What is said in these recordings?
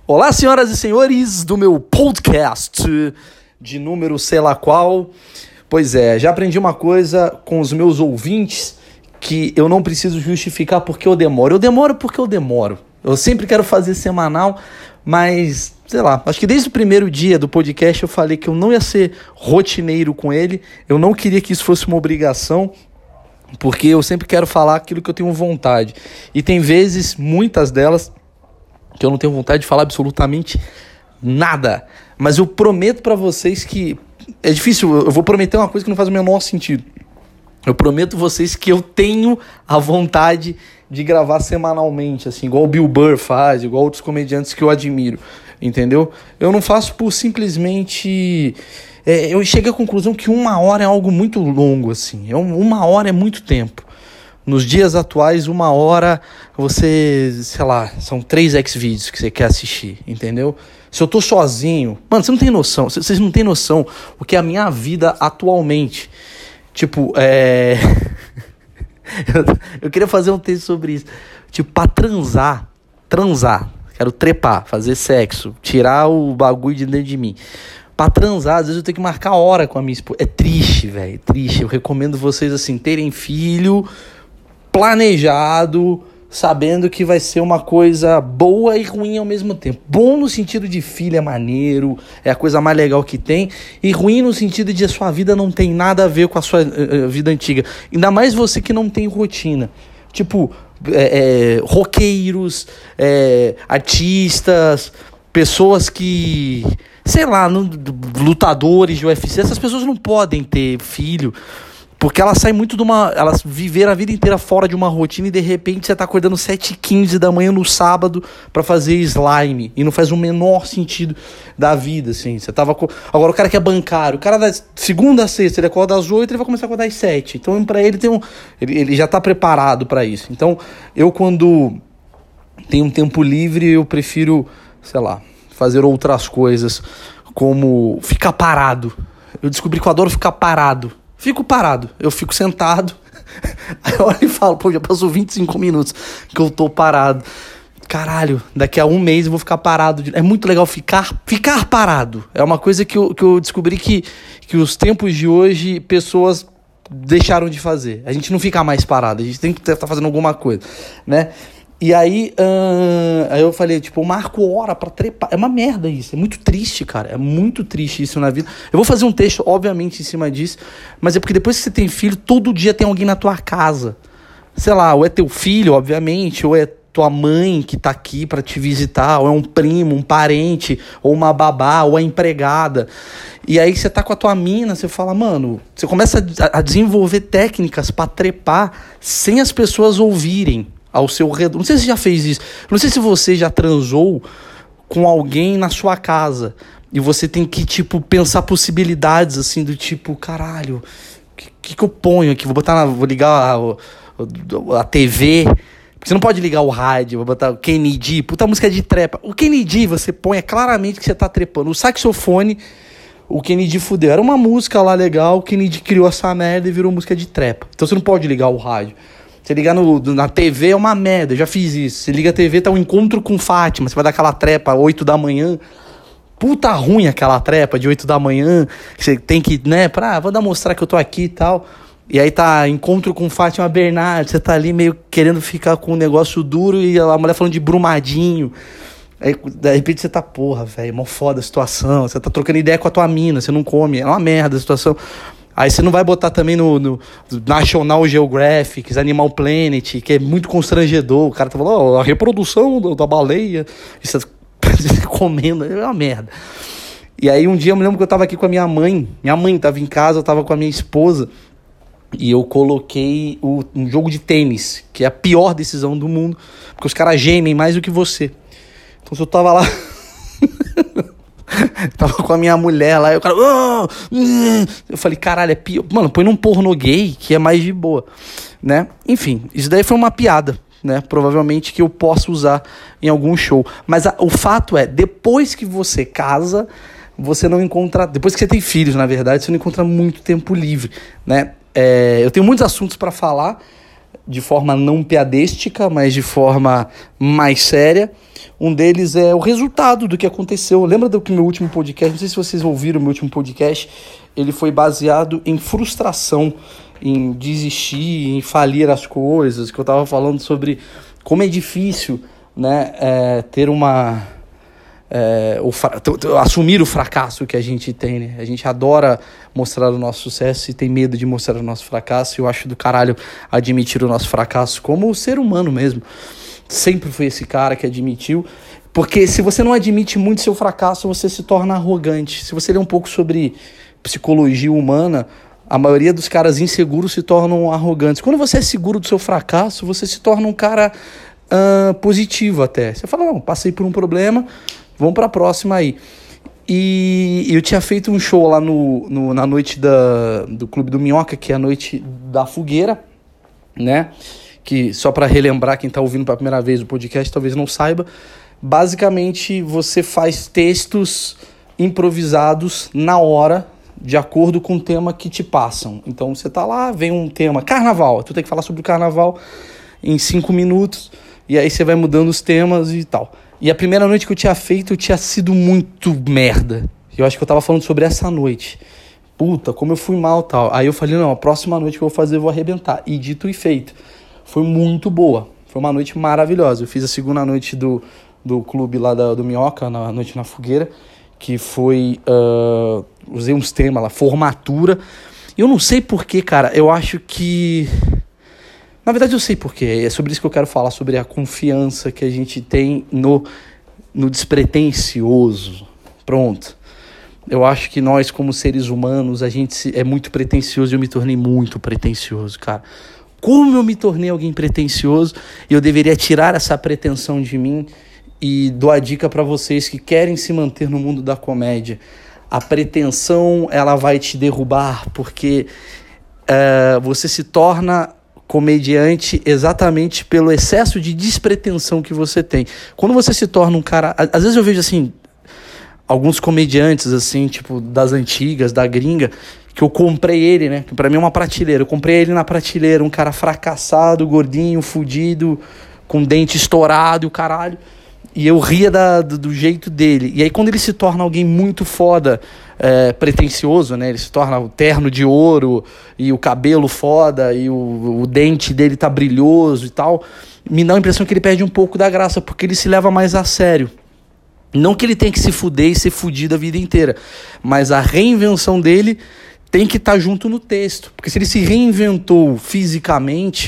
Olá, senhoras e senhores do meu podcast de número sei lá qual. Pois é, já aprendi uma coisa com os meus ouvintes que eu não preciso justificar porque eu demoro. Eu demoro porque eu demoro. Eu sempre quero fazer semanal, mas, sei lá, acho que desde o primeiro dia do podcast eu falei que eu não ia ser rotineiro com ele. Eu não queria que isso fosse uma obrigação, porque eu sempre quero falar aquilo que eu tenho vontade. E tem vezes, muitas delas, que eu não tenho vontade de falar absolutamente nada. Mas eu prometo pra vocês que... É difícil, eu vou prometer uma coisa que não faz o menor sentido. Eu prometo vocês que eu tenho a vontade de gravar semanalmente, assim, igual o Bill Burr faz, igual outros comediantes que eu admiro, entendeu? Eu não faço por simplesmente... eu cheguei à conclusão que 1 hora é algo muito longo, assim. 1 hora é muito tempo. Nos dias atuais, 1 hora, você, sei lá, são 3 Xvideos que você quer assistir, entendeu? Se eu tô sozinho... Mano, você não tem noção, vocês não têm noção o que é a minha vida atualmente. Tipo, eu queria fazer um texto sobre isso. Tipo, pra transar, quero trepar, fazer sexo, tirar o bagulho de dentro de mim. Pra transar, às vezes eu tenho que marcar hora com a minha esposa. É triste, velho, triste. Eu recomendo vocês, assim, terem filho... planejado, sabendo que vai ser uma coisa boa e ruim ao mesmo tempo. Bom no sentido de filho é maneiro, é a coisa mais legal que tem, e ruim no sentido de a sua vida não tem nada a ver com a sua vida antiga. Ainda mais você que não tem rotina. Tipo, roqueiros, artistas, pessoas que, sei lá, lutadores de UFC, essas pessoas não podem ter filho, porque elas saem muito de uma... Elas viveram a vida inteira fora de uma rotina e de repente você tá acordando 7h15 da manhã no sábado pra fazer slime. E não faz o menor sentido da vida, assim. Você tava... Agora o cara que é bancário, o cara da segunda a sexta, ele acorda às 8, ele vai começar a acordar às 7. Então pra ele tem ele já tá preparado pra isso. Então eu, quando tenho um tempo livre, eu prefiro, sei lá, fazer outras coisas, como ficar parado. Eu descobri que eu adoro ficar parado. Fico parado, eu fico sentado, aí eu olho e falo, pô, já passou 25 minutos que eu tô parado. Caralho, daqui a 1 mês eu vou ficar parado. É muito legal ficar parado. É uma coisa que eu descobri que os tempos de hoje, pessoas deixaram de fazer. A gente não fica mais parado, a gente tem que estar fazendo alguma coisa, né? E aí eu falei, tipo, eu marco hora pra trepar. É uma merda isso, é muito triste, cara. É muito triste isso na vida. Eu vou fazer um texto, obviamente, em cima disso, mas é porque depois que você tem filho, todo dia tem alguém na tua casa. Sei lá, ou é teu filho, obviamente, ou é tua mãe que tá aqui pra te visitar, ou é um primo, um parente, ou uma babá, ou a empregada. E aí você tá com a tua mina, você fala, mano, você começa a desenvolver técnicas pra trepar sem as pessoas ouvirem ao seu redor. Não sei se você já fez isso. Não sei se você já transou com alguém na sua casa e você tem que, tipo, pensar possibilidades, assim, do tipo, caralho, o que eu ponho aqui? Vou ligar a TV, porque você não pode ligar o rádio, vou botar o Kennedy, puta música de trepa. O Kennedy você põe, é claramente que você tá trepando. O saxofone, o Kennedy fudeu. Era uma música lá legal, o Kennedy criou essa merda e virou música de trepa. Então você não pode ligar o rádio. Você ligar na TV é uma merda, eu já fiz isso. Você liga a TV, tá um encontro com Fátima, você vai dar aquela trepa 8 da manhã. Puta ruim aquela trepa de 8 da manhã, que você tem que, né, vou mostrar que eu tô aqui e tal. E aí tá encontro com Fátima Bernardes, você tá ali meio querendo ficar com um negócio duro e a mulher falando de Brumadinho. Aí, de repente você tá, porra, velho, mó foda a situação. Você tá trocando ideia com a tua mina, você não come, é uma merda a situação. Aí você não vai botar também no National Geographic, Animal Planet, que é muito constrangedor. O cara tá falando, a reprodução da baleia, e você comendo, é uma merda. E aí um dia eu me lembro que eu tava aqui com a minha mãe tava em casa, eu tava com a minha esposa, e eu coloquei um jogo de tênis, que é a pior decisão do mundo, porque os caras gemem mais do que você. Então se eu tava lá... Tava com a minha mulher lá, e o cara... Eu falei, caralho, é pior. Mano, põe num pornô gay que é mais de boa, né? Enfim, isso daí foi uma piada, né? Provavelmente que eu possa usar em algum show. Mas o fato é, depois que você casa, você não encontra... Depois que você tem filhos, na verdade, você não encontra muito tempo livre, né? Eu tenho muitos assuntos pra falar, de forma não piadística, mas de forma mais séria. Um deles é o resultado do que aconteceu. Lembra do que meu último podcast, não sei se vocês ouviram o meu último podcast, ele foi baseado em frustração, em desistir, em falir as coisas, que eu estava falando sobre como é difícil, né, ter uma... assumir o fracasso que a gente tem, né? A gente adora mostrar o nosso sucesso e tem medo de mostrar o nosso fracasso. Eu acho do caralho admitir o nosso fracasso como ser humano mesmo. Sempre fui esse cara que admitiu, porque se você não admite muito seu fracasso, você se torna arrogante. Se você ler um pouco sobre psicologia humana, a maioria dos caras inseguros se tornam arrogantes. Quando você é seguro do seu fracasso, você se torna um cara positivo até. Você fala, não, passei por um problema, vamos pra próxima aí. E eu tinha feito um show lá na noite do Clube do Minhoca, que é a noite da fogueira, né? Que só para relembrar quem tá ouvindo pela primeira vez o podcast, talvez não saiba, basicamente você faz textos improvisados na hora, de acordo com o tema que te passam. Então você tá lá, vem um tema, carnaval, tu tem que falar sobre o carnaval em 5 minutos, e aí você vai mudando os temas e tal. E a primeira noite que eu tinha feito, tinha sido muito merda. Eu acho que eu tava falando sobre essa noite. Puta, como eu fui mal e tal. Aí eu falei, não, a próxima noite que eu vou fazer eu vou arrebentar. E dito e feito. Foi muito boa. Foi uma noite maravilhosa. Eu fiz a segunda noite do clube lá do Minhoca, na noite na fogueira, que foi... usei uns temas lá, formatura. Eu não sei porquê, cara. Eu acho que... Na verdade eu sei porquê. É sobre isso que eu quero falar, sobre a confiança que a gente tem no despretensioso. Pronto. Eu acho que nós, como seres humanos, a gente é muito pretensioso e eu me tornei muito pretensioso, cara. Como eu me tornei alguém pretensioso e eu deveria tirar essa pretensão de mim. E dou a dica para vocês que querem se manter no mundo da comédia. A pretensão, ela vai te derrubar, porque você se torna comediante exatamente pelo excesso de despretensão que você tem. Quando você se torna um cara... Às vezes eu vejo assim, alguns comediantes assim, tipo das antigas, da gringa, que eu comprei ele, né? Que pra mim é uma prateleira. Eu comprei ele na prateleira, um cara fracassado, gordinho, fudido, com dente estourado e o caralho. E eu ria do jeito dele. E aí quando ele se torna alguém muito foda, pretencioso, né? Ele se torna o terno de ouro e o cabelo foda e o dente dele tá brilhoso e tal, me dá a impressão que ele perde um pouco da graça, porque ele se leva mais a sério. Não que ele tenha que se fuder e ser fudido a vida inteira, mas a reinvenção dele tem que estar junto no texto. Porque se ele se reinventou fisicamente,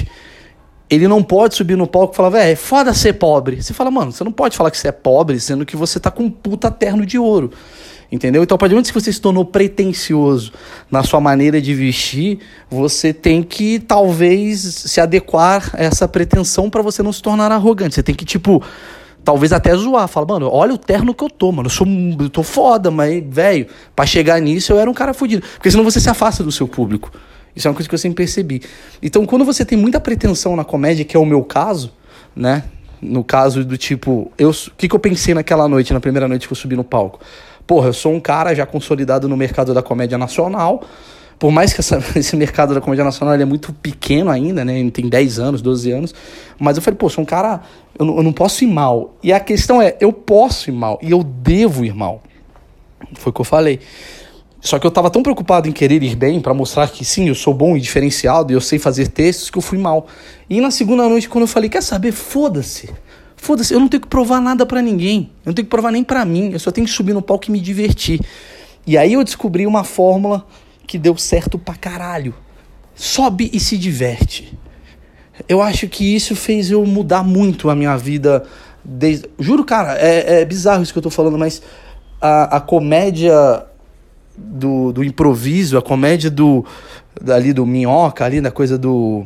ele não pode subir no palco e falar, é foda ser pobre. Você fala, mano, você não pode falar que você é pobre, sendo que você tá com um puta terno de ouro. Entendeu? Então, a partir do momento que você se tornou pretencioso na sua maneira de vestir, você tem que, talvez, se adequar a essa pretensão para você não se tornar arrogante. Você tem que, tipo, talvez até zoar. Fala, mano, olha o terno que eu tô, mano. Eu tô foda, mas, velho, pra chegar nisso eu era um cara fodido. Porque senão você se afasta do seu público. Isso é uma coisa que eu sempre percebi. Então, quando você tem muita pretensão na comédia, que é o meu caso, né? No caso do tipo... O que eu pensei naquela noite, na primeira noite que eu subi no palco? Porra, eu sou um cara já consolidado no mercado da comédia nacional. Por mais que esse mercado da comédia nacional ele é muito pequeno ainda, né? Ele tem 10 anos, 12 anos. Mas eu falei, pô, sou um cara... Eu não posso ir mal. E a questão é, eu posso ir mal. E eu devo ir mal. Foi o que eu falei. Só que eu tava tão preocupado em querer ir bem, pra mostrar que sim, eu sou bom e diferenciado, e eu sei fazer textos, que eu fui mal. E na segunda noite, quando eu falei, quer saber, foda-se, eu não tenho que provar nada pra ninguém, eu não tenho que provar nem pra mim, eu só tenho que subir no palco e me divertir. E aí eu descobri uma fórmula que deu certo pra caralho. Sobe e se diverte. Eu acho que isso fez eu mudar muito a minha vida. Juro, cara, é bizarro isso que eu tô falando, mas a comédia... Do improviso, a comédia ali do Minhoca, ali da coisa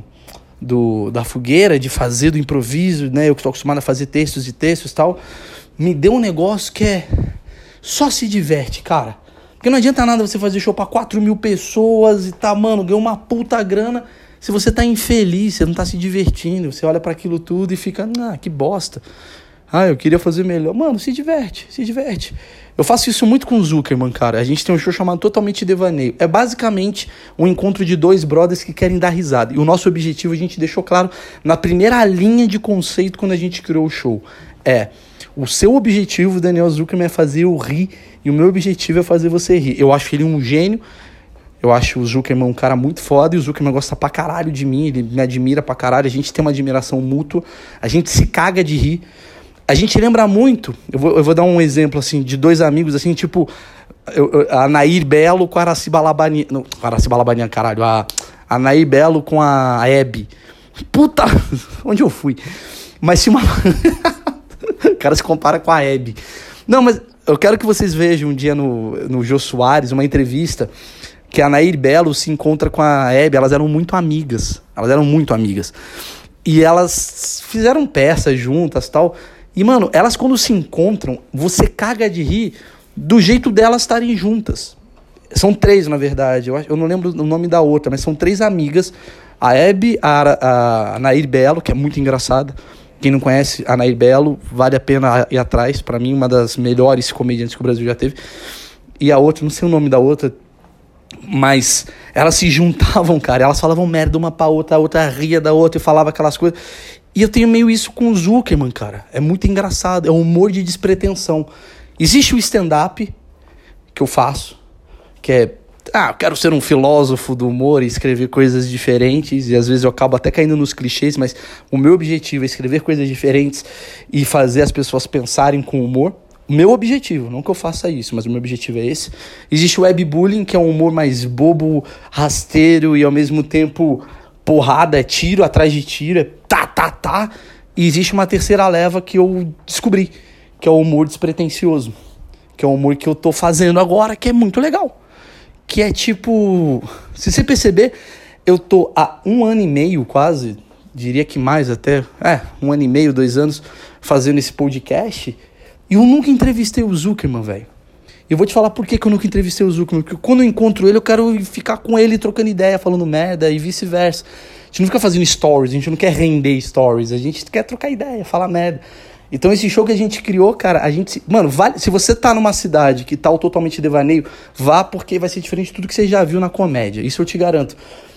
da fogueira, de fazer do improviso, né? Eu que estou acostumado a fazer textos e tal, me deu um negócio que é só se diverte, cara. Porque não adianta nada você fazer show pra 4.000 pessoas e tá, mano, ganhou uma puta grana, se você tá infeliz, você não tá se divertindo, você olha para aquilo tudo e fica, que bosta. Ah, eu queria fazer melhor. Mano, se diverte, se diverte. Eu faço isso muito com o Zuckerman, cara. A gente tem um show chamado Totalmente Devaneio. É basicamente um encontro de dois brothers que querem dar risada. E o nosso objetivo a gente deixou claro na primeira linha de conceito quando a gente criou o show. O seu objetivo, Daniel Zuckerman, é fazer eu rir. E o meu objetivo é fazer você rir. Eu acho ele um gênio. Eu acho o Zuckerman um cara muito foda. E o Zuckerman gosta pra caralho de mim. Ele me admira pra caralho. A gente tem uma admiração mútua. A gente se caga de rir. A gente lembra muito, eu vou dar um exemplo, assim, de dois amigos, assim, tipo, a Nair Belo com a Araciba Labania, não, Araciba Labania, caralho, a Nair Belo com a Hebe. Puta, onde eu fui? Mas tinha uma... O cara se compara com a Hebe. Não, mas eu quero que vocês vejam um dia no Jô Soares, uma entrevista, que a Nair Belo se encontra com a Hebe, elas eram muito amigas, e elas fizeram peças juntas e tal. E, mano, elas quando se encontram, você caga de rir do jeito delas estarem juntas. São três, na verdade. Eu não lembro o nome da outra, mas são três amigas. A Hebe, a Nair Belo, que é muito engraçada. Quem não conhece a Nair Belo, vale a pena ir atrás. Pra mim, uma das melhores comediantes que o Brasil já teve. E a outra, não sei o nome da outra, mas elas se juntavam, cara. Elas falavam merda uma pra outra, a outra ria da outra e falava aquelas coisas. E eu tenho meio isso com o Zuckerman, cara. É muito engraçado. É um humor de despretensão. Existe o stand-up que eu faço, que é... eu quero ser um filósofo do humor e escrever coisas diferentes. E às vezes eu acabo até caindo nos clichês, mas o meu objetivo é escrever coisas diferentes e fazer as pessoas pensarem com humor. O meu objetivo, não que eu faça isso, mas o meu objetivo é esse. Existe o webbullying, que é um humor mais bobo, rasteiro e ao mesmo tempo... porrada, é tiro atrás de tiro, é tá. E existe uma terceira leva que eu descobri, que é o humor despretensioso. Que é o humor que eu tô fazendo agora, que é muito legal. Que é tipo... Se você perceber, eu tô há 1 ano e meio quase, diria que mais até, 1 ano e meio, 2 anos, fazendo esse podcast. E eu nunca entrevistei o Zuckerman, velho. Eu vou te falar por que eu nunca entrevistei o Zuckerman. Porque quando eu encontro ele, eu quero ficar com ele trocando ideia, falando merda e vice-versa. A gente não fica fazendo stories, a gente não quer render stories, a gente quer trocar ideia, falar merda. Então esse show que a gente criou, cara, a gente... Mano, vale, se você tá numa cidade que tá o Totalmente Devaneio, vá porque vai ser diferente de tudo que você já viu na comédia. Isso eu te garanto.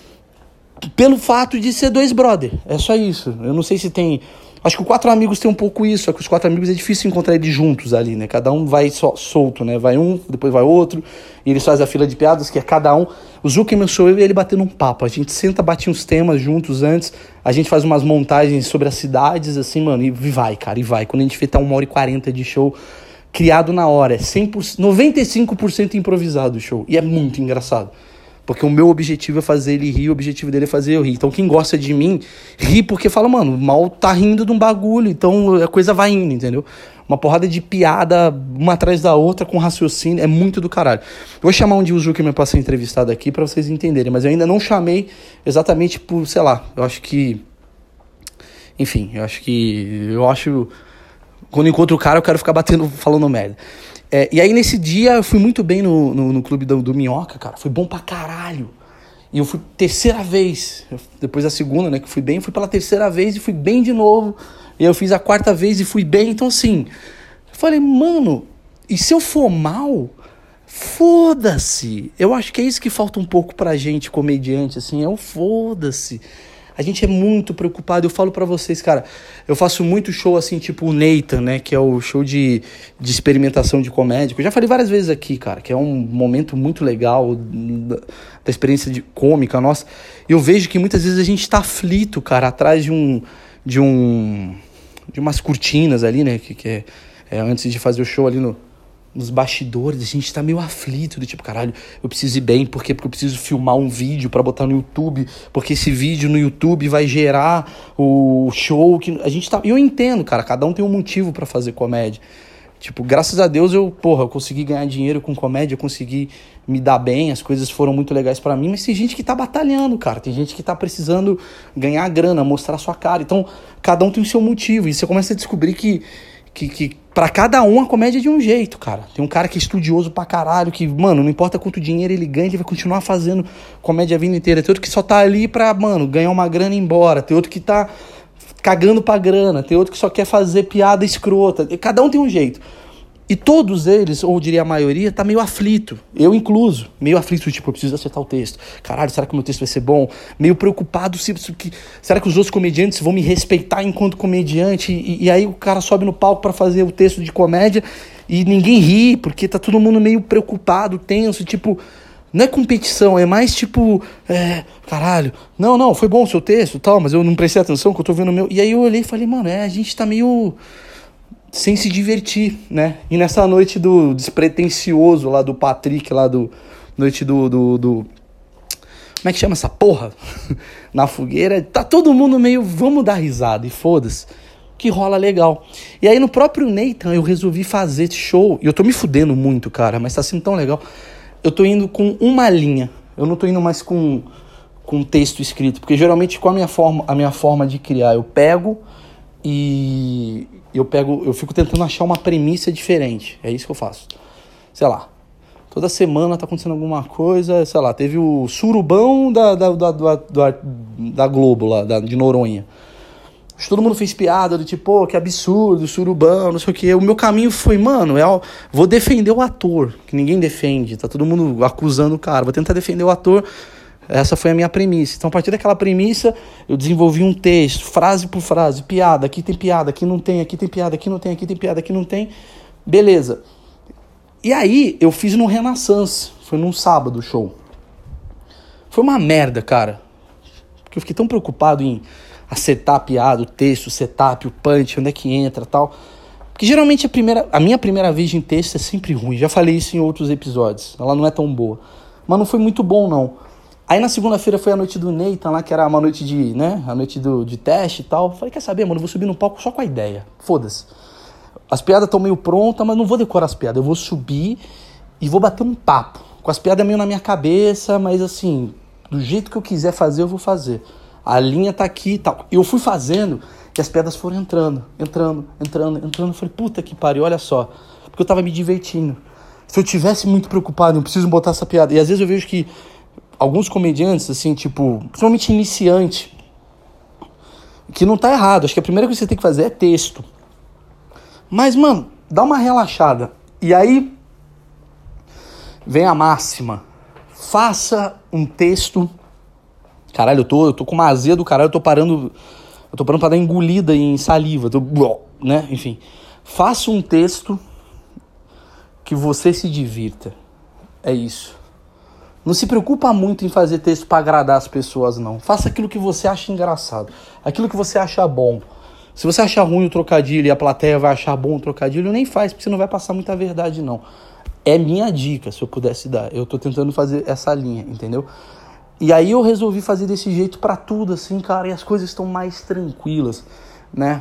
Pelo fato de ser dois brother. É só isso. Eu não sei se tem... Acho que o Quatro Amigos tem um pouco isso, só que os Quatro Amigos é difícil encontrar eles juntos ali, né? Cada um vai solto, né? Vai um, depois vai outro, e eles fazem a fila de piadas, que é cada um. O Zuckerman sou eu e ele batendo um papo. A gente senta, bate uns temas juntos antes, a gente faz umas montagens sobre as cidades, assim, mano, e vai, cara, e vai. Quando a gente vê, tá 1h40 de show, criado na hora, é 100%, 95% improvisado o show, e é muito engraçado. Porque o meu objetivo é fazer ele rir, o objetivo dele é fazer eu rir. Então quem gosta de mim, ri porque fala, mano, o mal tá rindo de um bagulho, então a coisa vai indo, entendeu? Uma porrada de piada, uma atrás da outra, com raciocínio, é muito do caralho. Eu vou chamar um dia o Zuckerman pra ser entrevistado aqui, pra vocês entenderem, mas eu ainda não chamei exatamente por, sei lá, eu acho que... Enfim, eu acho... Quando eu encontro o cara, eu quero ficar batendo, falando merda. E aí nesse dia eu fui muito bem no clube do Minhoca, cara. Foi bom pra caralho. E eu fui terceira vez. Depois da segunda, né, que fui bem. Fui pela terceira vez e fui bem de novo. E aí eu fiz a quarta vez e fui bem. Então assim, eu falei, mano, e se eu for mal, foda-se. Eu acho que é isso que falta um pouco pra gente, comediante, assim. É o foda-se. A gente é muito preocupado, eu falo pra vocês, cara, eu faço muito show assim, tipo o Nathan, né, que é o show de experimentação de comédia, que eu já falei várias vezes aqui, cara, que é um momento muito legal da experiência de cômica nossa, e eu vejo que muitas vezes a gente tá aflito, cara, atrás de umas cortinas ali, né, que é antes de fazer o show ali nos bastidores, a gente tá meio aflito, do tipo, caralho, eu preciso ir bem, por quê? Porque eu preciso filmar um vídeo pra botar no YouTube, porque esse vídeo no YouTube vai gerar o show que a gente tá... Eu entendo, cara, cada um tem um motivo pra fazer comédia. Tipo, graças a Deus eu consegui ganhar dinheiro com comédia, eu consegui me dar bem, as coisas foram muito legais pra mim, mas tem gente que tá batalhando, cara, tem gente que tá precisando ganhar grana, mostrar sua cara, então cada um tem o seu motivo, e você começa a descobrir que pra cada um a comédia é de um jeito, cara. Tem um cara que é estudioso pra caralho, que, mano, não importa quanto dinheiro ele ganha, ele vai continuar fazendo comédia a vida inteira. Tem outro que só tá ali pra, mano, ganhar uma grana e ir embora. Tem outro que tá cagando pra grana, tem outro que só quer fazer piada escrota. Cada um tem um jeito. E todos eles, ou eu diria a maioria, tá meio aflito. Eu incluso. Meio aflito, tipo, eu preciso acertar o texto. Caralho, será que o meu texto vai ser bom? Meio preocupado, será que os outros comediantes vão me respeitar enquanto comediante? E aí o cara sobe no palco pra fazer o texto de comédia e ninguém ri, porque tá todo mundo meio preocupado, tenso, tipo... Não é competição, é mais tipo... caralho, não, foi bom o seu texto, tal, mas eu não prestei atenção que eu tô vendo o meu... E aí eu olhei e falei, mano, a gente tá meio... sem se divertir, né? E nessa noite do despretensioso lá do Patrick, lá do... Noite do como é que chama essa porra? Na fogueira, tá todo mundo meio... Vamos dar risada e foda-se. Que rola legal. E aí no próprio Nathan eu resolvi fazer esse show. E eu tô me fudendo muito, cara, mas tá sendo tão legal. Eu tô indo com uma linha. Eu não tô indo mais com texto escrito. Porque geralmente com a minha forma de criar, eu pego e... Eu fico tentando achar uma premissa diferente. É isso que eu faço. Sei lá. Toda semana tá acontecendo alguma coisa. Sei lá, teve o surubão da Globo lá, de Noronha. Todo mundo fez piada do tipo, pô, que absurdo, surubão, não sei o quê. O meu caminho foi, mano, vou defender o ator, que ninguém defende. Tá todo mundo acusando o cara. Vou tentar defender o ator. Essa foi a minha premissa. Então, a partir daquela premissa, eu desenvolvi um texto, frase por frase, piada, aqui tem piada, aqui não tem, aqui tem piada, aqui não tem, aqui tem piada, aqui não tem. Beleza. E aí, eu fiz no Renaissance. Foi num sábado o show. Foi uma merda, cara. Porque eu fiquei tão preocupado em acertar a piada, o texto, o setup, o punch, onde é que entra e tal. Porque geralmente a minha primeira vez em texto é sempre ruim. Já falei isso em outros episódios. Ela não é tão boa. Mas não foi muito bom, não. Aí na segunda-feira foi a noite do Nathan lá, que era uma noite a noite de teste e tal. Falei, quer saber, mano, eu vou subir no palco só com a ideia. Foda-se. As piadas estão meio prontas, mas não vou decorar as piadas. Eu vou subir e vou bater um papo. Com as piadas meio na minha cabeça, mas assim, do jeito que eu quiser fazer, eu vou fazer. A linha tá aqui e tal. Eu fui fazendo e as piadas foram entrando. Eu falei, puta que pariu, olha só. Porque eu tava me divertindo. Se eu tivesse muito preocupado, eu preciso botar essa piada. E às vezes eu vejo que alguns comediantes, assim, tipo, principalmente iniciante, que não tá errado. Acho que a primeira coisa que você tem que fazer é texto. Mas, mano, dá uma relaxada. E aí, vem a máxima. Faça um texto. Caralho, eu tô com uma azia do caralho, eu tô parando pra dar engolida em saliva. Né? Enfim. Faça um texto que você se divirta. É isso. Não se preocupa muito em fazer texto pra agradar as pessoas, não. Faça aquilo que você acha engraçado. Aquilo que você acha bom. Se você achar ruim o trocadilho e a plateia vai achar bom o trocadilho, nem faz, porque você não vai passar muita verdade, não. É minha dica, se eu pudesse dar. Eu tô tentando fazer essa linha, entendeu? E aí eu resolvi fazer desse jeito pra tudo, assim, cara, e as coisas estão mais tranquilas, né?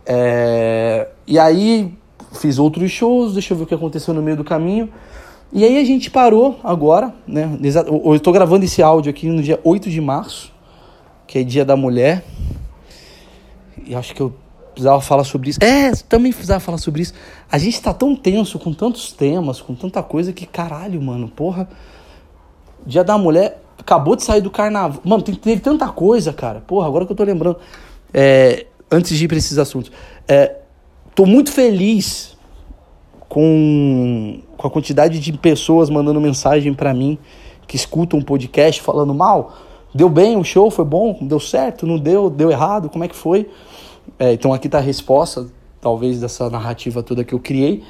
E aí fiz outros shows, deixa eu ver o que aconteceu no meio do caminho. E aí a gente parou agora, né? Eu tô gravando esse áudio aqui no dia 8 de março, que é Dia da Mulher. E acho que eu precisava falar sobre isso. Também precisava falar sobre isso. A gente tá tão tenso com tantos temas, com tanta coisa que, caralho, mano, porra. Dia da Mulher acabou de sair do carnaval. Mano, teve tanta coisa, cara. Porra, agora que eu tô lembrando. Antes de ir pra esses assuntos. Tô muito feliz com a quantidade de pessoas mandando mensagem pra mim que escutam um podcast falando mal. Deu bem o show? Foi bom? Deu certo? Não deu? Deu errado? Como é que foi? Então aqui tá a resposta, talvez, dessa narrativa toda que eu criei.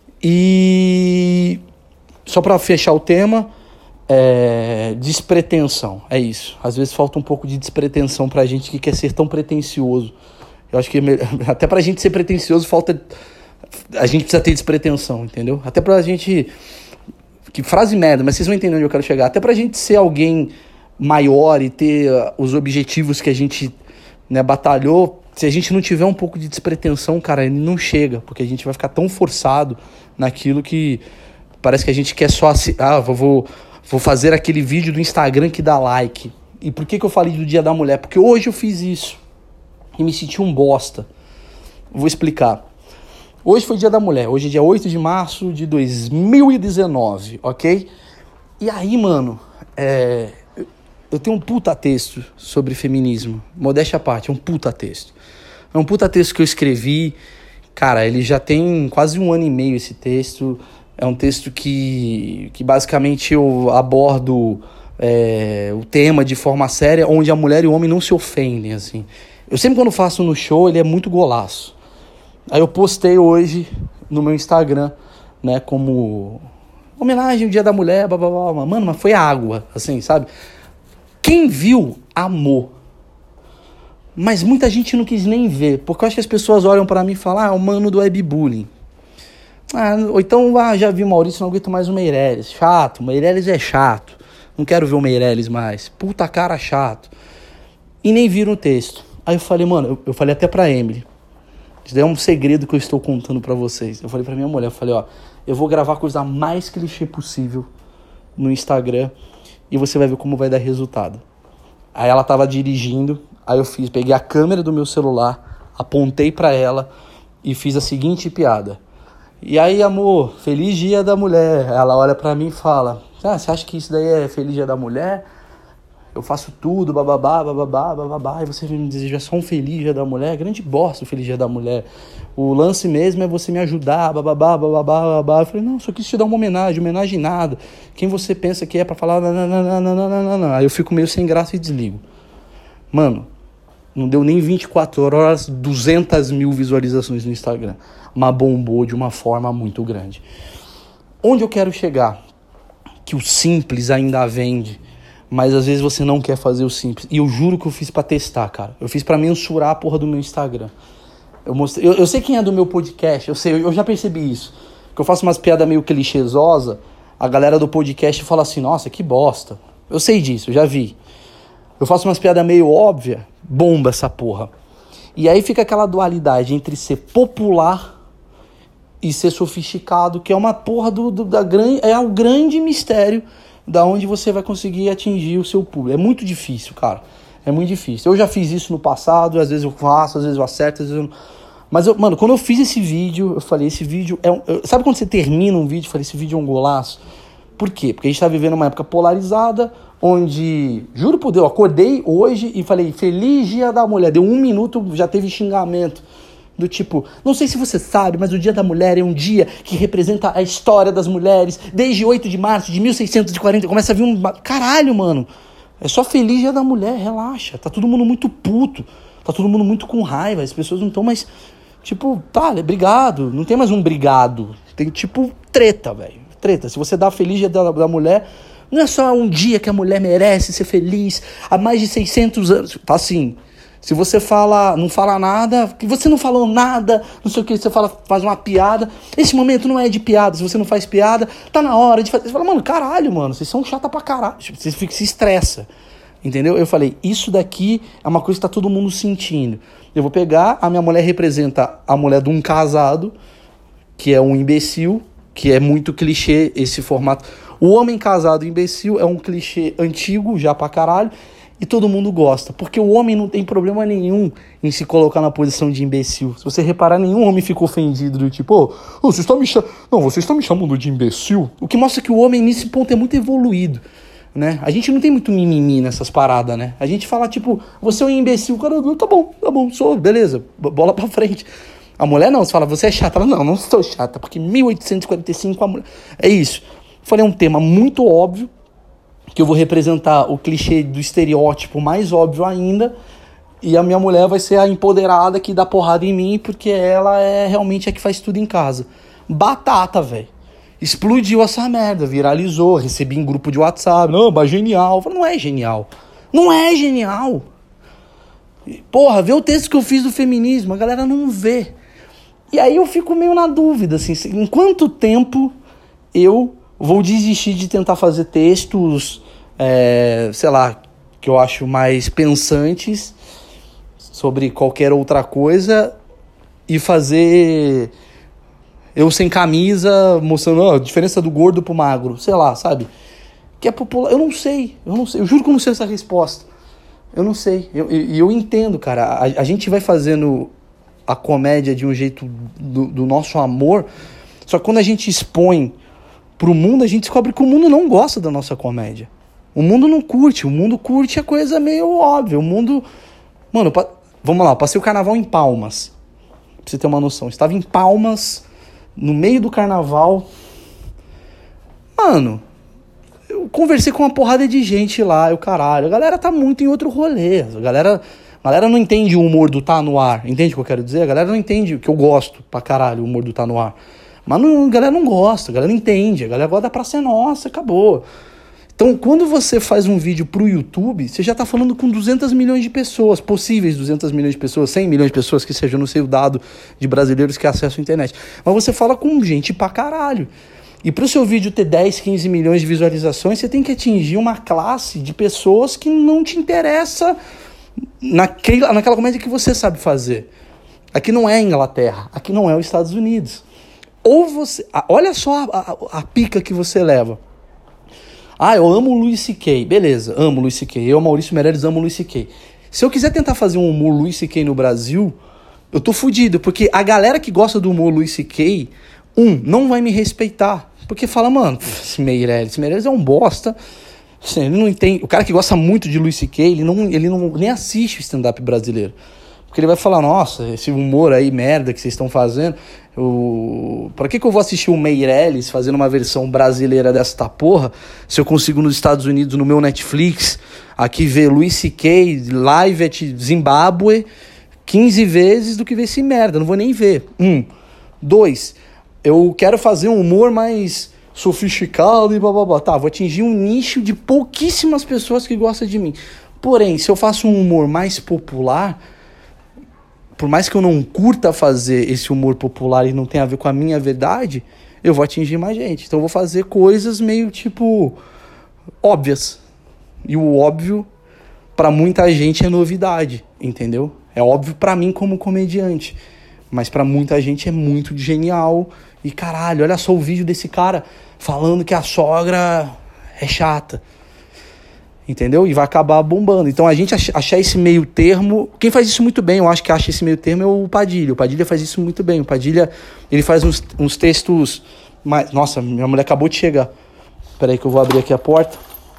E só pra fechar o tema, despretensão, é isso. Às vezes falta um pouco de despretensão pra gente que quer ser tão pretencioso. Eu acho que até pra gente ser pretencioso a gente precisa ter despretensão, entendeu? Até pra gente... Que frase merda, mas vocês vão entender onde eu quero chegar. Até pra gente ser alguém maior e ter os objetivos que a gente, né, batalhou, se a gente não tiver um pouco de despretensão, cara, ele não chega, porque a gente vai ficar tão forçado naquilo que parece que a gente quer só vou fazer aquele vídeo do Instagram que dá like. E por que eu falei do Dia da Mulher? Porque hoje eu fiz isso e me senti um bosta. Vou explicar. Hoje foi Dia da Mulher, hoje é dia 8 de março de 2019, ok? E aí, mano, eu tenho um puta texto sobre feminismo, modéstia à parte, é um puta texto. É um puta texto que eu escrevi. Cara, ele já tem quase 1 ano e meio esse texto. É um texto que basicamente eu abordo o tema de forma séria, onde a mulher e o homem não se ofendem, assim. Eu sempre quando faço no show, ele é muito golaço. Aí eu postei hoje no meu Instagram, né, como homenagem ao Dia da Mulher, blá, blá, blá. Mano, mas foi água, assim, sabe? Quem viu, amou. Mas muita gente não quis nem ver, porque eu acho que as pessoas olham pra mim e falam, o mano do webbullying. Ou então, já vi o Maurício, não aguento mais o Meirelles. Chato, o Meirelles é chato. Não quero ver o Meirelles mais. Puta cara chato. E nem viram o texto. Aí eu falei, mano, eu falei até pra Emily. Isso daí é um segredo que eu estou contando pra vocês. Eu falei pra minha mulher, eu falei, eu vou gravar a coisa mais clichê possível no Instagram e você vai ver como vai dar resultado. Aí ela tava dirigindo, aí eu peguei a câmera do meu celular, apontei pra ela e fiz a seguinte piada. E aí, amor, feliz Dia da Mulher. Ela olha pra mim e fala, você acha que isso daí é feliz Dia da Mulher? Eu faço tudo, bababá, bababá, bababá, e você me deseja só um feliz Dia da Mulher? Grande bosta o feliz Dia da Mulher. O lance mesmo é você me ajudar, bababá, bababá, bababá. Eu falei, não, só quis te dar uma homenagem nada. Quem você pensa que é pra falar, não. Aí eu fico meio sem graça e desligo. Mano, não deu nem 24 horas, 200 mil visualizações no Instagram. Mas bombou de uma forma muito grande. Onde eu quero chegar? Que o simples ainda vende, mas às vezes você não quer fazer o simples. E eu juro que eu fiz pra testar, cara. Eu fiz pra mensurar a porra do meu Instagram. Eu sei quem é do meu podcast, eu já percebi isso. Que eu faço umas piadas meio clichêsosas, a galera do podcast fala assim, nossa, que bosta. Eu sei disso, eu já vi. Eu faço umas piadas meio óbvias, bomba essa porra. E aí fica aquela dualidade entre ser popular e ser sofisticado, que é uma porra é o grande mistério da onde você vai conseguir atingir o seu público. É muito difícil, cara. É muito difícil. Eu já fiz isso no passado, às vezes eu faço, às vezes eu acerto, às vezes eu não. Mas, mano, quando eu fiz esse vídeo, eu falei, esse vídeo sabe quando você termina um vídeo e fala, esse vídeo é um golaço? Por quê? Porque a gente tá vivendo uma época polarizada, onde, juro por Deus, eu acordei hoje e falei, feliz Dia da Mulher. Deu 1 minuto, já teve xingamento. Do tipo, não sei se você sabe, mas o Dia da Mulher é um dia que representa a história das mulheres. Desde 8 de março de 1640, começa a vir um... Caralho, mano. É só feliz Dia da Mulher, relaxa. Tá todo mundo muito puto. Tá todo mundo muito com raiva. As pessoas não estão mais... Tipo, obrigado. Não tem mais um brigado. Tem tipo treta, velho. Treta. Se você dá feliz Dia da Mulher, não é só um dia que a mulher merece ser feliz. Há mais de 600 anos. Tá assim... Se você não fala nada, que você não falou nada, não sei o que, você faz uma piada. Esse momento não é de piada, se você não faz piada, tá na hora de fazer. Você fala, mano, caralho, mano, vocês são chata pra caralho. Você se estressa, entendeu? Eu falei, isso daqui é uma coisa que tá todo mundo sentindo. Eu vou pegar, a minha mulher representa a mulher de um casado, que é um imbecil, que é muito clichê esse formato. O homem casado imbecil é um clichê antigo, já pra caralho. E todo mundo gosta, porque o homem não tem problema nenhum em se colocar na posição de imbecil. Se você reparar, nenhum homem fica ofendido do tipo, você está me chamando de imbecil? O que mostra que o homem nesse ponto é muito evoluído, né? A gente não tem muito mimimi nessas paradas, né? A gente fala tipo, você é um imbecil, cara, tá bom, sou, beleza, bola pra frente. A mulher não, você fala, você é chata. Ela, não sou chata, porque 1845 a mulher... É isso. Falei, é um tema muito óbvio, que eu vou representar o clichê do estereótipo mais óbvio ainda, e a minha mulher vai ser a empoderada que dá porrada em mim, porque ela é realmente a que faz tudo em casa. Batata, velho. Explodiu essa merda, viralizou, recebi em grupo de WhatsApp, não, mas genial. Eu falei, não é genial. Não é genial. Porra, vê o texto que eu fiz do feminismo, a galera não vê. E aí eu fico meio na dúvida, assim, em quanto tempo eu vou desistir de tentar fazer textos, sei lá, que eu acho mais pensantes sobre qualquer outra coisa e fazer eu sem camisa, mostrando a diferença do gordo pro magro, sei lá, sabe? Que é popular. Eu não sei. Eu juro que eu não sei essa resposta. Eu não sei. Eu entendo, cara. A gente vai fazendo a comédia de um jeito do nosso amor, só que quando a gente expõe pro mundo, a gente descobre que o mundo não gosta da nossa comédia. O mundo não curte. O mundo curte a coisa meio óbvia. O mundo... Mano, Vamos lá, eu passei o carnaval em Palmas. Pra você ter uma noção. Eu estava em Palmas, no meio do carnaval. Mano, eu conversei com uma porrada de gente lá, e o caralho. A galera tá muito em outro rolê. A galera não entende o humor do Tá No Ar. Entende o que eu quero dizer? A galera não entende o que eu gosto pra caralho, o humor do Tá No Ar. Mas não, a galera não gosta, a galera não entende. A galera gosta da Praça é Nossa, acabou. Então, quando você faz um vídeo pro YouTube, você já tá falando com 200 milhões de pessoas, possíveis 200 milhões de pessoas, 100 milhões de pessoas, que seja, eu não sei o dado de brasileiros que acessam a internet. Mas você fala com gente pra caralho. E pro seu vídeo ter 10, 15 milhões de visualizações, você tem que atingir uma classe de pessoas que não te interessa naquela comédia que você sabe fazer. Aqui não é a Inglaterra, aqui não é os Estados Unidos. Ou você... Olha só a pica que você leva. Ah, eu amo o Louis C.K. Beleza, amo o Louis C.K. Eu, Maurício Meirelles, amo o Louis C.K. Se eu quiser tentar fazer um humor Louis C.K. no Brasil, eu tô fudido, porque a galera que gosta do humor Louis C.K., não vai me respeitar. Porque fala, mano, esse Meirelles é um bosta. Ele não entende. O cara que gosta muito de Louis C.K., ele não nem assiste o stand-up brasileiro. Porque ele vai falar, nossa, esse humor aí, merda, que vocês estão fazendo... Pra que eu vou assistir o Meirelles fazendo uma versão brasileira desta porra, se eu consigo nos Estados Unidos, no meu Netflix, aqui ver Louis C.K. live at Zimbábue 15 vezes do que ver esse merda, não vou nem ver. 2, eu quero fazer um humor mais sofisticado e blá. Tá, vou atingir um nicho de pouquíssimas pessoas que gostam de mim. Porém, se eu faço um humor mais popular... Por mais que eu não curta fazer esse humor popular e não tenha a ver com a minha verdade, eu vou atingir mais gente. Então eu vou fazer coisas meio tipo óbvias. E o óbvio pra muita gente é novidade, entendeu? É óbvio pra mim como comediante, mas pra muita gente é muito genial. E caralho, olha só o vídeo desse cara falando que a sogra é chata. Entendeu? E vai acabar bombando. Então a gente achar esse meio termo... Quem faz isso muito bem, eu acho que acha esse meio termo, é o Padilha. O Padilha faz isso muito bem. O Padilha, ele faz uns textos... Nossa, minha mulher acabou de chegar. Peraí que eu vou abrir aqui a porta.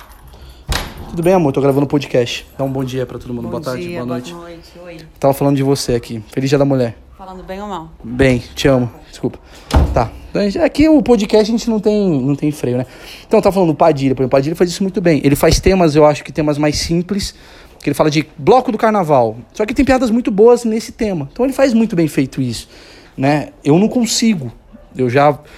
Tudo bem, amor? Tô gravando podcast. Dá um bom dia pra todo mundo. Boa tarde, boa noite. Oi. Tava falando de você aqui. Feliz Dia da Mulher. Falando bem ou mal? Bem, te amo. Desculpa. Tá. Aqui o podcast a gente não tem freio, né? Então tá falando do Padilha. Por exemplo, o Padilha faz isso muito bem. Ele faz temas, eu acho que temas mais simples. Que ele fala de bloco do carnaval. Só que tem piadas muito boas nesse tema. Então ele faz muito bem feito isso, né? Eu não consigo. Eu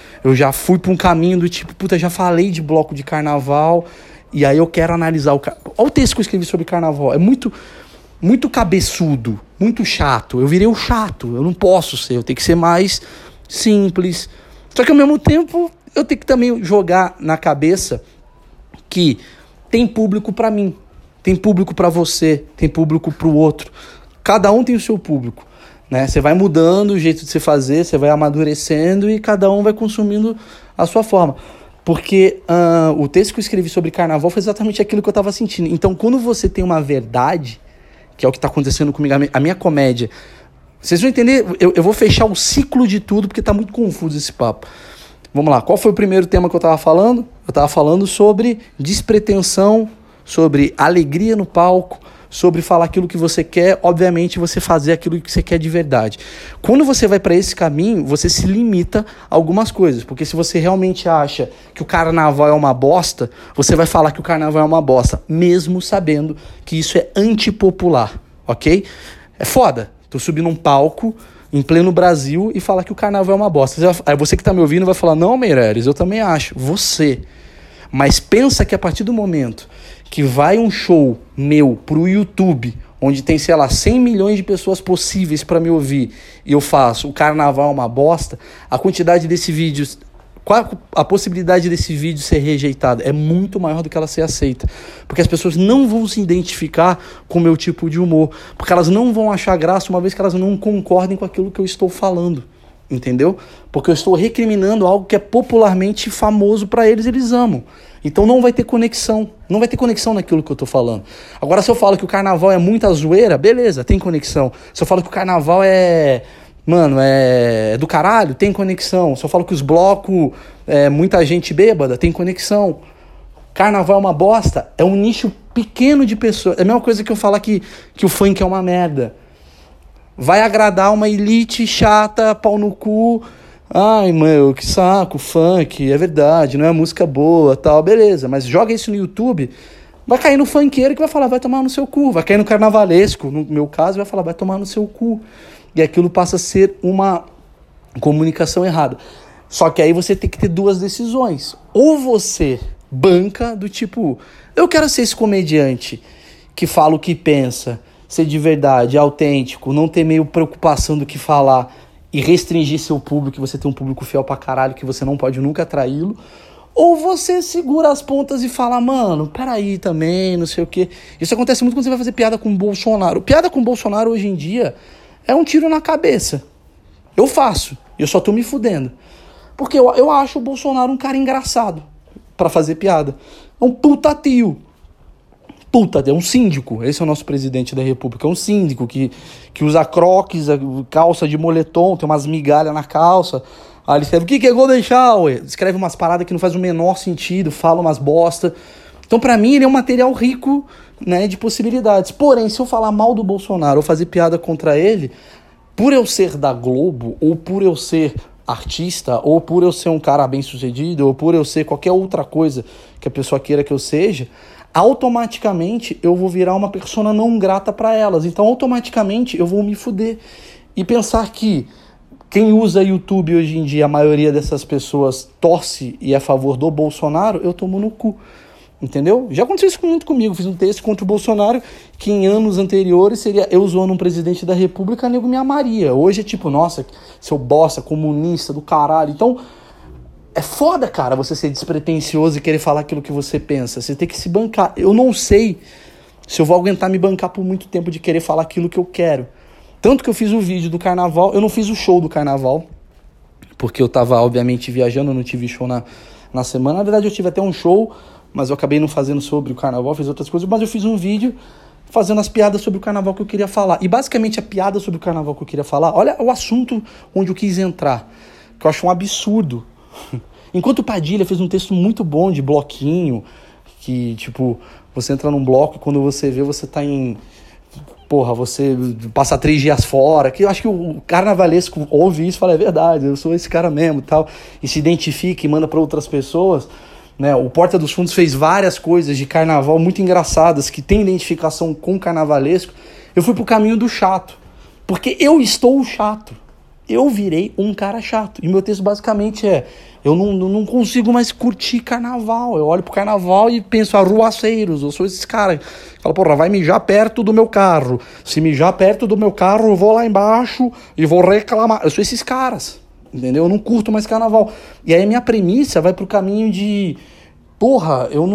já fui pra um caminho do tipo, puta, já falei de bloco de carnaval. E aí eu quero analisar o... Olha o texto que eu escrevi sobre carnaval. É muito cabeçudo, muito chato. Eu virei o chato. Eu não posso ser. Eu tenho que ser mais simples. Só que ao mesmo tempo, eu tenho que também jogar na cabeça que tem público pra mim, tem público pra você, tem público pro outro. Cada um tem o seu público, né? Você vai mudando o jeito de se fazer, você vai amadurecendo e cada um vai consumindo a sua forma. Porque o texto que eu escrevi sobre carnaval foi exatamente aquilo que eu tava sentindo. Então, quando você tem uma verdade, que é o que tá acontecendo comigo, a minha comédia... Vocês vão entender, eu vou fechar o ciclo de tudo, porque tá muito confuso esse papo. Vamos lá, qual foi o primeiro tema que eu tava falando? Eu tava falando sobre despretensão, sobre alegria no palco, sobre falar aquilo que você quer, obviamente você fazer aquilo que você quer de verdade. Quando você vai para esse caminho, você se limita a algumas coisas, porque se você realmente acha que o carnaval é uma bosta, você vai falar que o carnaval é uma bosta, mesmo sabendo que isso é antipopular, ok? É foda. Tu subir num palco em pleno Brasil e falar que o carnaval é uma bosta. Aí você que tá me ouvindo vai falar, não, Meirelles, eu também acho. Você. Mas pensa que a partir do momento que vai um show meu pro YouTube, onde tem, sei lá, 100 milhões de pessoas possíveis para me ouvir, e eu faço o carnaval é uma bosta, a quantidade desse vídeo... Qual a possibilidade desse vídeo ser rejeitado? É muito maior do que ela ser aceita. Porque as pessoas não vão se identificar com o meu tipo de humor. Porque elas não vão achar graça uma vez que elas não concordem com aquilo que eu estou falando. Entendeu? Porque eu estou recriminando algo que é popularmente famoso para eles, eles amam. Então não vai ter conexão. Não vai ter conexão naquilo que eu estou falando. Agora, se eu falo que o carnaval é muita zoeira, beleza, tem conexão. Se eu falo que o carnaval é... Mano, é do caralho, tem conexão. Se eu falo que os blocos é muita gente bêbada, tem conexão. Carnaval é uma bosta, é um nicho pequeno de pessoas. É a mesma coisa que eu falar que o funk é uma merda. vai agradar uma elite chata, pau no cu. Ai, meu, que saco, funk, é verdade, não é música boa, tal, beleza. Mas joga isso no YouTube, vai cair no funkeiro que vai falar, vai tomar no seu cu. Vai cair no carnavalesco, no meu caso, vai falar, vai tomar no seu cu. E aquilo passa a ser uma comunicação errada. Só que aí você tem que ter duas decisões. Ou você banca do tipo, eu quero ser esse comediante que fala o que pensa, ser de verdade, autêntico, não ter meio preocupação do que falar e restringir seu público, você tem um público fiel pra caralho que você não pode nunca traí-lo. Ou você segura as pontas e fala, mano, peraí também, não sei o quê. Isso acontece muito quando você vai fazer piada com o Bolsonaro. Piada com o Bolsonaro hoje em dia é um tiro na cabeça. Eu faço, eu só tô me fudendo. Porque eu acho o Bolsonaro um cara engraçado pra fazer piada. É um puta tio. É um síndico. Esse é o nosso presidente da república. É um síndico que usa crocs, calça de moletom, tem umas migalhas na calça. Aí ele escreve, o que é Golden Shower? Escreve umas paradas que não faz o menor sentido, fala umas bosta. Então, pra mim, ele é um material rico, né, de possibilidades. Porém, se eu falar mal do Bolsonaro ou fazer piada contra ele, por eu ser da Globo, ou por eu ser artista, ou por eu ser um cara bem sucedido, ou por eu ser qualquer outra coisa que a pessoa queira que eu seja, automaticamente eu vou virar uma persona não grata para elas. Então, automaticamente eu vou me fuder. E pensar que quem usa YouTube hoje em dia, a maioria dessas pessoas torce e é a favor do Bolsonaro, eu tomo no cu. Entendeu? Já aconteceu isso muito comigo. Fiz um texto contra o Bolsonaro que em anos anteriores seria eu zoando um presidente da república, nego me amaria. Hoje é tipo, nossa, seu bosta, comunista do caralho. Então, é foda, cara, você ser despretensioso e querer falar aquilo que você pensa. Você tem que se bancar. Eu não sei se eu vou aguentar me bancar por muito tempo de querer falar aquilo que eu quero. Tanto que eu fiz o vídeo do carnaval, eu não fiz o show do carnaval, porque eu tava, obviamente, viajando, eu não tive show na semana. Na verdade, eu tive até um show, mas eu acabei não fazendo sobre o carnaval, fiz outras coisas, mas eu fiz um vídeo fazendo as piadas sobre o carnaval que eu queria falar. E basicamente a piada sobre o carnaval que eu queria falar, olha o assunto onde eu quis entrar, que eu acho um absurdo. Enquanto o Padilha fez um texto muito bom de bloquinho, que tipo, você entra num bloco e quando você vê, você tá em... Porra, você passa 3 dias fora, que eu acho que o carnavalesco ouve isso e fala, é verdade, eu sou esse cara mesmo, tal, e se identifica e manda para outras pessoas, né? O Porta dos Fundos fez várias coisas de carnaval muito engraçadas, que tem identificação com o carnavalesco. Eu fui pro caminho do chato, porque eu estou chato, eu virei um cara chato, e meu texto basicamente é, eu não consigo mais curtir carnaval, eu olho pro carnaval e penso, arruaceiros, eu sou esses caras, falo, porra, vai mijar perto do meu carro, se mijar perto do meu carro, eu vou lá embaixo e vou reclamar, eu sou esses caras, entendeu? Eu não curto mais carnaval, e aí a minha premissa vai pro caminho de, porra, eu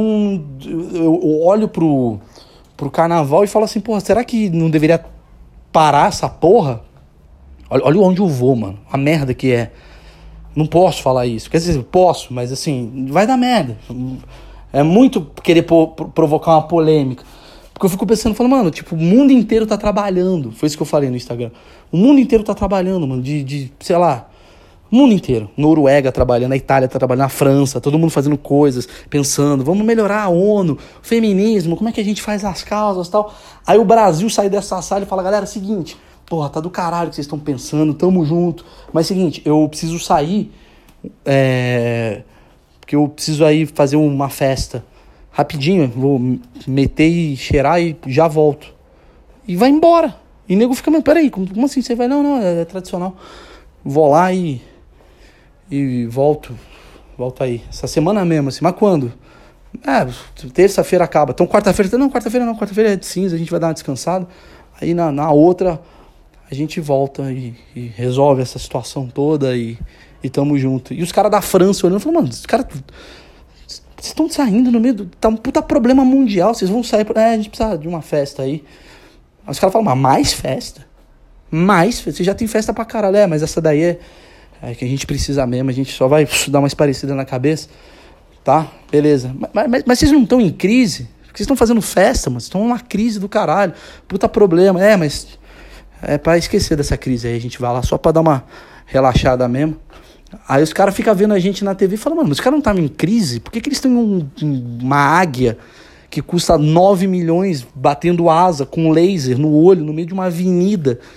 olho pro carnaval e falo assim, porra, será que não deveria parar essa porra? Olha onde eu vou, mano, a merda que é. Não posso falar isso. Quer dizer, posso, mas assim, vai dar merda. É muito querer provocar uma polêmica. Porque eu fico pensando, falando, mano, tipo, o mundo inteiro tá trabalhando. Foi isso que eu falei no Instagram. O mundo inteiro tá trabalhando, mano, sei lá, o mundo inteiro. Noruega trabalhando, a Itália tá trabalhando, a França, todo mundo fazendo coisas, pensando, vamos melhorar a ONU, feminismo, como é que a gente faz as causas e tal. Aí o Brasil sai dessa sala e fala, galera, é o seguinte... Porra, tá do caralho que vocês estão pensando, tamo junto. Mas é o seguinte, eu preciso sair, porque eu preciso aí fazer uma festa. Rapidinho, vou meter e cheirar e já volto. E vai embora. E o nego fica, mas peraí, como assim? Você vai? Não, é tradicional. Vou lá e volto. Volto aí. Essa semana mesmo, assim, mas quando? Terça-feira acaba. Então quarta-feira é de cinza, a gente vai dar uma descansada. Aí na outra... a gente volta e resolve essa situação toda e tamo junto. E os caras da França olhando, falando, mano, os caras... Vocês estão saindo no meio do... Tá um puta problema mundial, vocês vão sair... a gente precisa de uma festa aí. Aí os caras falam, mas mais festa? Mais festa? Você já tem festa pra caralho. Mas essa daí é que a gente precisa mesmo, a gente só vai dar uma esparecida na cabeça. Tá? Beleza. Mas vocês não estão em crise? Porque vocês estão fazendo festa, mas estão numa crise do caralho. Puta problema. Mas... é pra esquecer dessa crise aí, a gente vai lá só pra dar uma relaxada mesmo. Aí os caras ficam vendo a gente na TV e falam, mano, mas os caras não estavam em crise? Por que eles têm uma águia que custa 9 milhões batendo asa com laser no olho, no meio de uma avenida,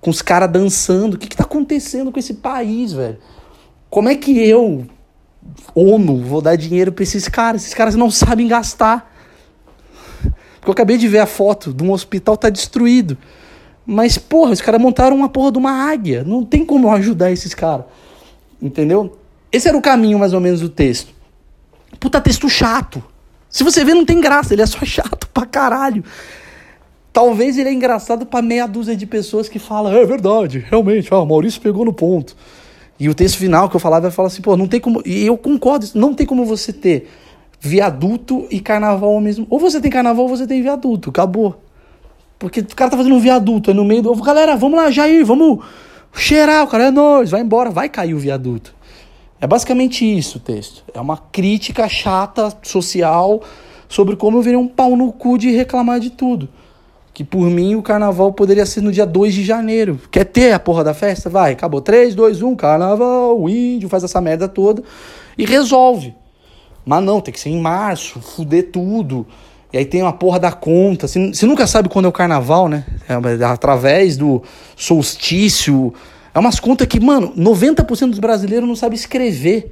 com os caras dançando. O que tá acontecendo com esse país, velho? Como é que eu, ONU, vou dar dinheiro pra esses caras? Esses caras não sabem gastar. Porque eu acabei de ver a foto de um hospital tá destruído. Mas, porra, os caras montaram uma porra de uma águia. Não tem como eu ajudar esses caras. Entendeu? Esse era o caminho, mais ou menos, do texto. Puta texto chato. Se você ver, não tem graça. Ele é só chato pra caralho. Talvez ele é engraçado pra meia dúzia de pessoas que falam, é verdade, realmente, o Maurício pegou no ponto. E o texto final que eu falava, vai falar assim, pô, não tem como... E eu concordo, não tem como você ter viaduto e carnaval ao mesmo... Ou você tem carnaval ou você tem viaduto, acabou. Porque o cara tá fazendo um viaduto, aí no meio do... Galera, vamos lá, Jair, vamos cheirar, o cara é nóis, vai embora, vai cair o viaduto. É basicamente isso o texto. É uma crítica chata, social, sobre como eu virei um pau no cu de reclamar de tudo. Que por mim o carnaval poderia ser no dia 2 de janeiro. Quer ter a porra da festa? Vai, acabou. 3, 2, 1, carnaval, o índio faz essa merda toda e resolve. Mas não, tem que ser em março, fuder tudo. E aí tem uma porra da conta. Você nunca sabe quando é o carnaval, né? Através do solstício. É umas contas que, mano, 90% dos brasileiros não sabem escrever.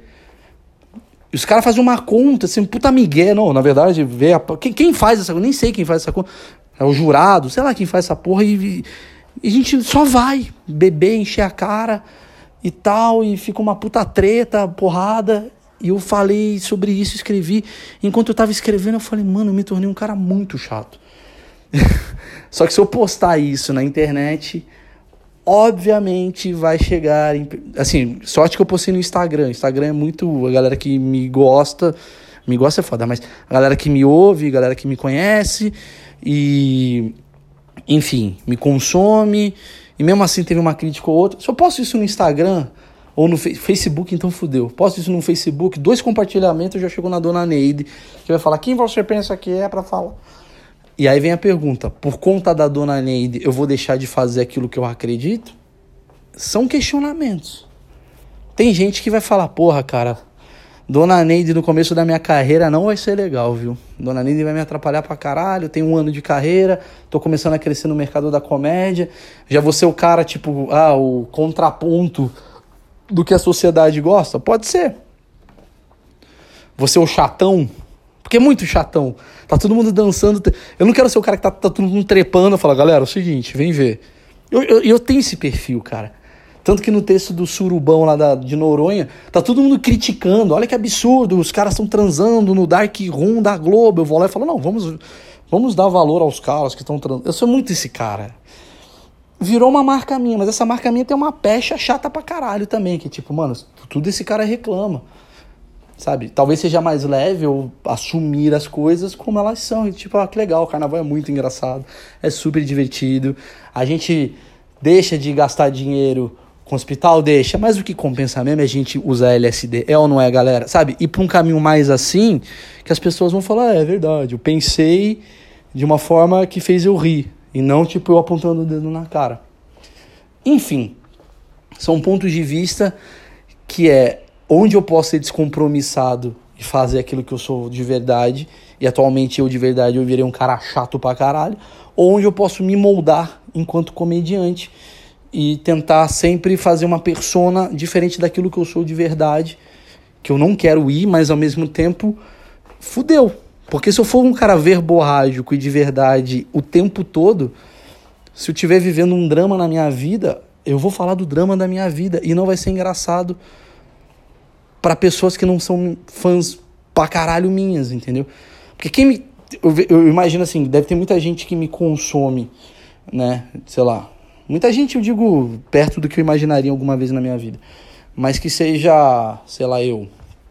E os caras fazem uma conta, assim, puta migué. Não, na verdade, quem faz essa conta? Nem sei quem faz essa conta. É o jurado, sei lá quem faz essa porra. E a gente só vai beber, encher a cara e tal. E fica uma puta treta, porrada. E eu falei sobre isso, escrevi. Enquanto eu tava escrevendo, eu falei, mano, eu me tornei um cara muito chato. Só que se eu postar isso na internet, obviamente vai chegar... Assim, sorte que eu postei no Instagram. Instagram é muito... A galera que me gosta... Me gosta é foda, mas a galera que me ouve, a galera que me conhece... E, enfim, me consome. E mesmo assim teve uma crítica ou outra. Se eu posto isso no Instagram ou no Facebook, então fudeu. Posto isso no Facebook, 2 compartilhamentos, já chegou na dona Neide, que vai falar, quem você pensa que é pra falar? E aí vem a pergunta, por conta da dona Neide, eu vou deixar de fazer aquilo que eu acredito? São questionamentos. Tem gente que vai falar, porra, cara... Dona Neide, no começo da minha carreira, não vai ser legal, viu? Dona Neide vai me atrapalhar pra caralho, tenho 1 ano de carreira, tô começando a crescer no mercado da comédia, já vou ser o cara, tipo, o contraponto do que a sociedade gosta? Pode ser. Vou ser o chatão, porque é muito chatão. Tá todo mundo dançando, eu não quero ser o cara que tá todo mundo trepando, fala, galera, é o seguinte, vem ver. Eu tenho esse perfil, cara. Tanto que no texto do Surubão lá de Noronha, tá todo mundo criticando. Olha que absurdo, os caras estão transando no Dark Room da Globo. Eu vou lá e falo, não, vamos dar valor aos caras que estão transando. Eu sou muito esse cara. Virou uma marca minha, mas essa marca minha tem uma pecha chata pra caralho também. Que tipo, mano, tudo esse cara reclama. Sabe? Talvez seja mais leve eu assumir as coisas como elas são. E, tipo, que legal, o carnaval é muito engraçado. É super divertido. A gente deixa de gastar dinheiro... Com o hospital deixa, mas o que compensa mesmo é a gente usar LSD, é ou não é, galera? Sabe? Ir pra um caminho mais assim, que as pessoas vão falar, é verdade, eu pensei de uma forma que fez eu rir, e não tipo eu apontando o dedo na cara. Enfim, são pontos de vista que é onde eu posso ser descompromissado e fazer aquilo que eu sou de verdade, e atualmente eu de verdade eu virei um cara chato pra caralho, ou onde eu posso me moldar enquanto comediante, e tentar sempre fazer uma persona diferente daquilo que eu sou de verdade, que eu não quero ir, mas ao mesmo tempo, fudeu. Porque se eu for um cara verborrágico e de verdade o tempo todo, se eu estiver vivendo um drama na minha vida, eu vou falar do drama da minha vida, e não vai ser engraçado para pessoas que não são fãs pra caralho minhas, entendeu? Porque eu imagino assim, deve ter muita gente que me consome, né, sei lá, muita gente, eu digo, perto do que eu imaginaria alguma vez na minha vida. Mas que seja, sei lá, eu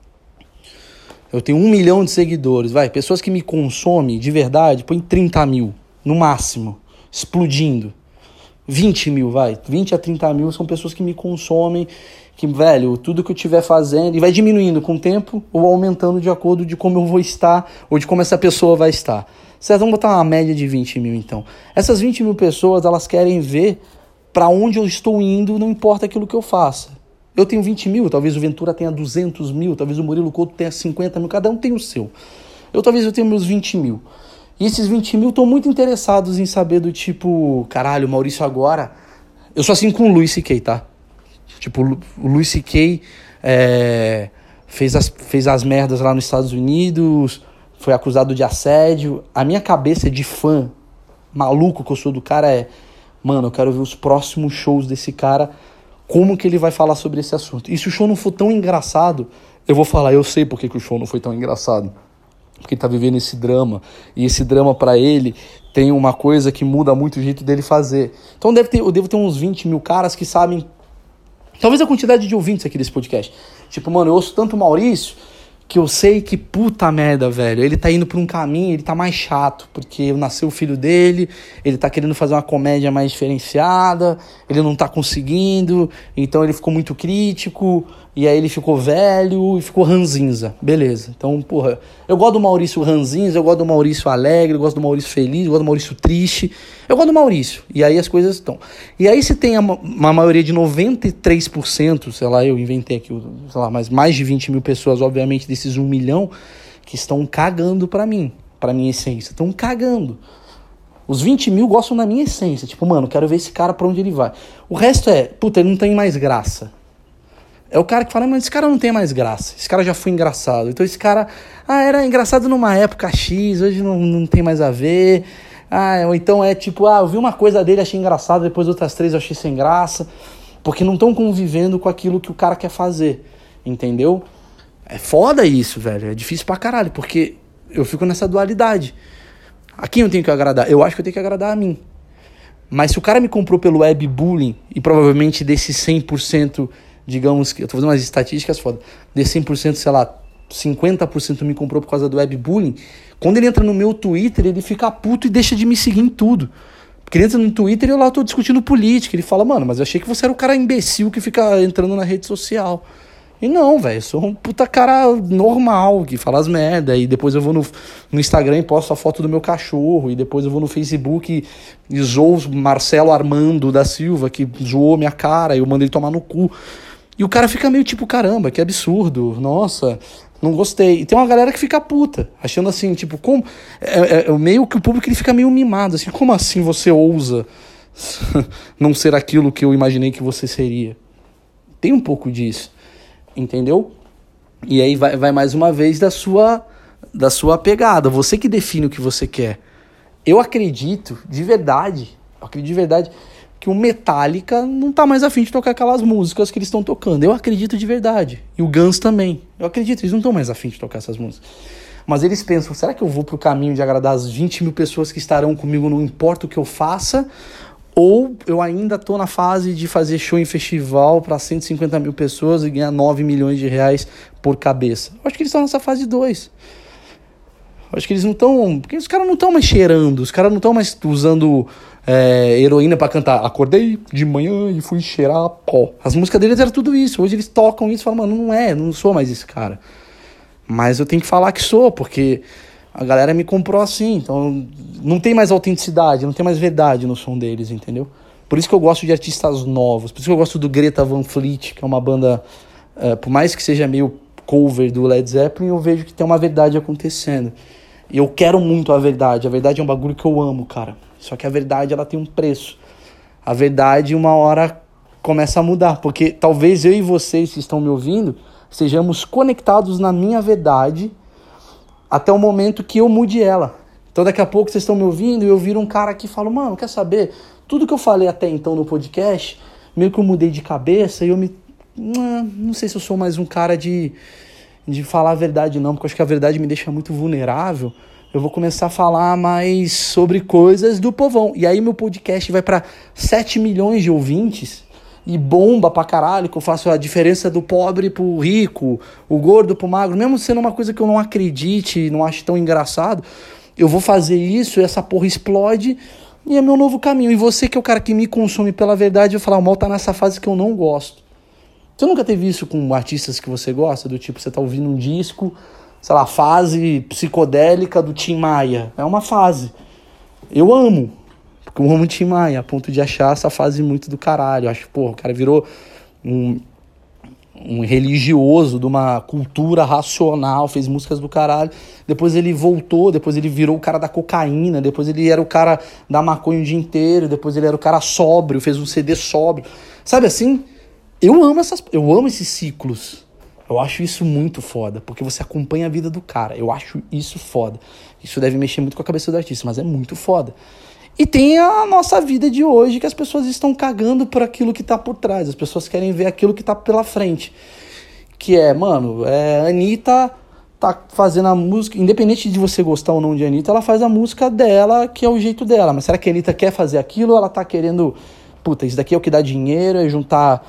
tenho 1 milhão de seguidores, pessoas que me consomem de verdade, põe 30 mil, no máximo, explodindo. 20 mil, 20 a 30 mil são pessoas que me consomem, que, velho, tudo que eu estiver fazendo, e vai diminuindo com o tempo, ou aumentando de acordo de como eu vou estar, ou de como essa pessoa vai estar. Certo? Vamos botar uma média de 20 mil, então. Essas 20 mil pessoas, elas querem ver para onde eu estou indo, não importa aquilo que eu faça. Eu tenho 20 mil, talvez o Ventura tenha 200 mil, talvez o Murilo Couto tenha 50 mil, cada um tem o seu. Talvez eu tenha meus 20 mil. E esses 20 mil estão muito interessados em saber do tipo, caralho, o Maurício agora Eu sou assim com o Louis C.K., tá? Tipo, o Louis C.K. Fez as merdas lá nos Estados Unidos, foi acusado de assédio. A minha cabeça de fã, maluco que eu sou do cara mano, eu quero ver os próximos shows desse cara, como que ele vai falar sobre esse assunto. E se o show não for tão engraçado, eu vou falar, eu sei por que o show não foi tão engraçado. Porque ele tá vivendo esse drama, e esse drama pra ele tem uma coisa que muda muito o jeito dele fazer. Então eu devo ter uns 20 mil caras que sabem, talvez a quantidade de ouvintes aqui desse podcast. Tipo, mano, eu ouço tanto o Maurício que eu sei que, puta merda, velho, ele tá indo por um caminho, ele tá mais chato, porque nasceu o filho dele, ele tá querendo fazer uma comédia mais diferenciada, ele não tá conseguindo, então ele ficou muito crítico, e aí ele ficou velho e ficou ranzinza, beleza. Então, porra, eu gosto do Maurício ranzinza, eu gosto do Maurício alegre, eu gosto do Maurício feliz, eu gosto do Maurício triste, eu gosto do Maurício, e aí as coisas estão. E aí se tem uma maioria de 93%, sei lá, eu inventei aqui, sei lá, mas mais de 20 mil pessoas, obviamente, desses 1 milhão, que estão cagando pra mim, pra minha essência, estão cagando. Os 20 mil gostam da minha essência, tipo, mano, quero ver esse cara pra onde ele vai. O resto puta, ele não tem mais graça. É o cara que fala, mas esse cara não tem mais graça, esse cara já foi engraçado. Então esse cara, era engraçado numa época X, hoje não tem mais a ver. Ou então tipo, eu vi uma coisa dele, achei engraçado, depois outras 3 eu achei sem graça. Porque não estão convivendo com aquilo que o cara quer fazer, entendeu? É foda isso, velho, é difícil pra caralho, porque eu fico nessa dualidade. A quem eu tenho que agradar? Eu acho que eu tenho que agradar a mim. Mas se o cara me comprou pelo webbullying, e provavelmente desses 100%, digamos que, eu tô fazendo umas estatísticas foda, desse 100%, sei lá, 50% me comprou por causa do webbullying, quando ele entra no meu Twitter, ele fica puto e deixa de me seguir em tudo. Porque ele entra no Twitter e eu lá tô discutindo política, ele fala, mano, mas eu achei que você era o cara imbecil que fica entrando na rede social. E não, velho, eu sou um puta cara normal, que fala as merda, e depois eu vou no Instagram e posto a foto do meu cachorro, e depois eu vou no Facebook e zoo o Marcelo Armando da Silva, que zoou minha cara, e eu mando ele tomar no cu. E o cara fica meio tipo, caramba, que absurdo, nossa, não gostei. E tem uma galera que fica puta, achando assim, tipo, como... meio que o público ele fica meio mimado, assim, como assim você ousa não ser aquilo que eu imaginei que você seria? Tem um pouco disso. Entendeu? E aí vai mais uma vez da sua pegada. Você que define o que você quer. Eu acredito de verdade que o Metallica não tá mais afim de tocar aquelas músicas que eles estão tocando. Eu acredito de verdade. E o Guns também. Eu acredito, eles não estão mais afim de tocar essas músicas. Mas eles pensam, será que eu vou pro caminho de agradar as 20 mil pessoas que estarão comigo, não importa o que eu faça? Ou eu ainda tô na fase de fazer show em festival para 150 mil pessoas e ganhar 9 milhões de reais por cabeça? Eu acho que eles estão nessa fase 2. Eu acho que eles não estão... Porque os caras não estão mais cheirando, os caras não estão mais usando heroína para cantar. Acordei de manhã e fui cheirar pó. As músicas deles eram tudo isso. Hoje eles tocam isso e falam, mano, não sou mais esse cara. Mas eu tenho que falar que sou, porque... A galera me comprou assim, então não tem mais autenticidade, não tem mais verdade no som deles, entendeu? Por isso que eu gosto de artistas novos, por isso que eu gosto do Greta Van Fleet, que é uma banda, por mais que seja meio cover do Led Zeppelin, eu vejo que tem uma verdade acontecendo. E eu quero muito a verdade é um bagulho que eu amo, cara. Só que a verdade, ela tem um preço. A verdade, uma hora, começa a mudar, porque talvez eu e vocês que estão me ouvindo, estejamos conectados na minha verdade, até o momento que eu mude ela. Então daqui a pouco vocês estão me ouvindo e eu viro um cara aqui e falo, mano, quer saber? Tudo que eu falei até então no podcast, meio que eu mudei de cabeça e eu não sei se eu sou mais um cara de falar a verdade não, porque eu acho que a verdade me deixa muito vulnerável. Eu vou começar a falar mais sobre coisas do povão. E aí meu podcast vai para 7 milhões de ouvintes e bomba pra caralho, que eu faço a diferença do pobre pro rico, o gordo pro magro, mesmo sendo uma coisa que eu não acredite, não acho tão engraçado, eu vou fazer isso e essa porra explode e é meu novo caminho. E você que é o cara que me consome pela verdade, eu vou falar, o Mal tá nessa fase que eu não gosto. Você nunca teve isso com artistas que você gosta? Do tipo, você tá ouvindo um disco, sei lá, fase psicodélica do Tim Maia. É uma fase. Eu amo. Porque eu amo o Tim Maia, a ponto de achar essa fase muito do caralho. Eu acho, porra, o cara virou um um religioso de uma cultura racional, fez músicas do caralho. Depois ele voltou, depois ele virou o cara da cocaína, depois ele era o cara da maconha o dia inteiro, depois ele era o cara sóbrio, fez um CD sóbrio. Sabe assim? Eu amo esses ciclos. Eu acho isso muito foda, porque você acompanha a vida do cara. Eu acho isso foda. Isso deve mexer muito com a cabeça do artista, mas é muito foda. E tem a nossa vida de hoje, que as pessoas estão cagando por aquilo que tá por trás. As pessoas querem ver aquilo que tá pela frente. Que é, mano, a Anitta tá fazendo a música... Independente de você gostar ou não de Anitta, ela faz a música dela, que é o jeito dela. Mas será que a Anitta quer fazer aquilo ou ela tá querendo... Puta, isso daqui é o que dá dinheiro, é juntar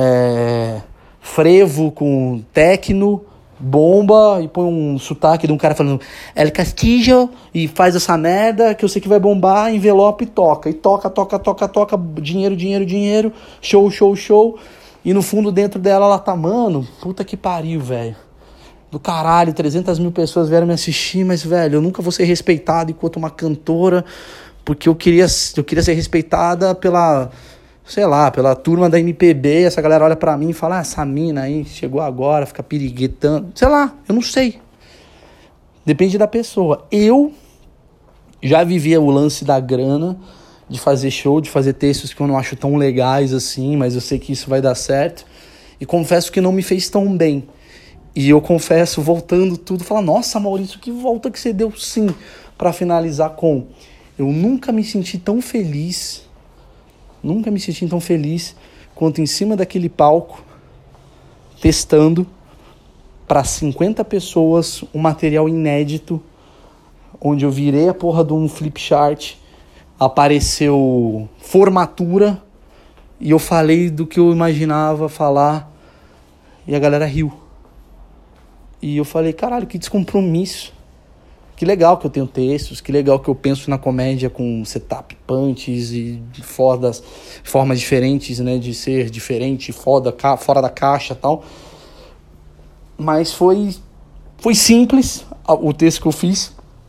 frevo com techno... bomba e põe um sotaque de um cara falando El Castillo e faz essa merda que eu sei que vai bombar, envelope e toca. E toca, dinheiro, show. E no fundo dentro dela ela tá, mano, puta que pariu, velho. Do caralho, 300 mil pessoas vieram me assistir, mas, velho, eu nunca vou ser respeitado enquanto uma cantora, porque eu queria ser respeitada pela... sei lá, pela turma da MPB, essa galera olha pra mim e fala, essa mina aí chegou agora, fica piriguetando, sei lá, eu não sei. Depende da pessoa. Eu já vivia o lance da grana, de fazer show, de fazer textos que eu não acho tão legais assim, mas eu sei que isso vai dar certo. E confesso que não me fez tão bem. E eu confesso, voltando tudo, falar, nossa, Maurício, que volta que você deu sim, pra finalizar com... Eu nunca me senti tão feliz... Nunca me senti tão feliz quanto em cima daquele palco, testando para 50 pessoas um material inédito, onde eu virei a porra de um flip chart, apareceu formatura, e eu falei do que eu imaginava falar, e a galera riu. E eu falei, caralho, que descompromisso. Que legal que eu tenho textos, que legal que eu penso na comédia com setup punches e formas diferentes, né, de ser diferente, fora da caixa e tal. Mas foi simples o texto que eu fiz.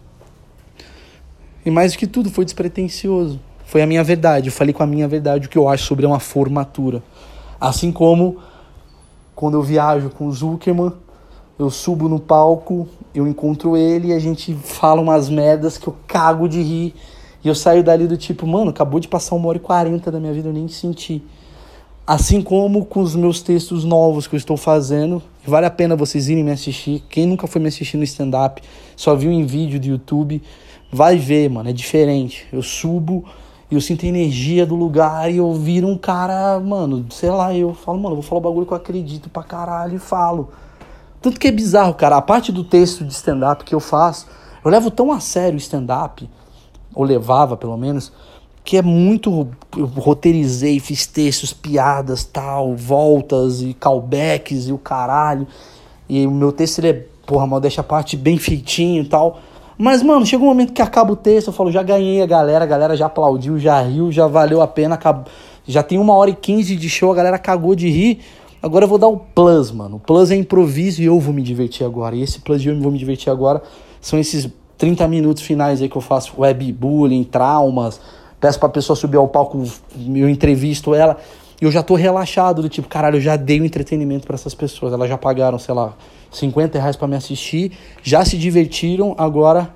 E mais do que tudo, foi despretensioso. Foi a minha verdade, eu falei com a minha verdade o que eu acho sobre uma formatura. Assim como quando eu viajo com o Zuckerman, eu subo no palco, eu encontro ele e a gente fala umas merdas que eu cago de rir. E eu saio dali do tipo, mano, acabou de passar 1h40 da minha vida, eu nem senti. Assim como com os meus textos novos que eu estou fazendo. Vale a pena vocês irem me assistir. Quem nunca foi me assistir no stand-up, só viu em vídeo do YouTube, vai ver, mano, é diferente. Eu subo e eu sinto a energia do lugar e eu viro um cara, mano, sei lá, eu falo, mano, eu vou falar o bagulho que eu acredito pra caralho e falo. Tanto que é bizarro, cara. A parte do texto de stand-up que eu faço, eu levo tão a sério o stand-up, ou levava pelo menos, que é muito... Eu roteirizei, fiz textos, piadas, tal, voltas e callbacks e o caralho. E o meu texto, ele é, porra, modéstia à parte, bem feitinho e tal. Mas, mano, chega um momento que acaba o texto, eu falo, já ganhei a galera já aplaudiu, já riu, já valeu a pena, já tem 1h15 de show, a galera cagou de rir. Agora eu vou dar o plus, mano. O plus é improviso e eu vou me divertir agora. E esse plus de eu vou me divertir agora são esses 30 minutos finais aí que eu faço webbullying, traumas. Peço pra pessoa subir ao palco, eu entrevisto ela. E eu já tô relaxado, do tipo, caralho, eu já dei o entretenimento pra essas pessoas. Elas já pagaram, sei lá, R$50 pra me assistir. Já se divertiram, agora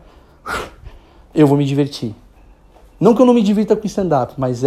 eu vou me divertir. Não que eu não me divirta com stand-up, mas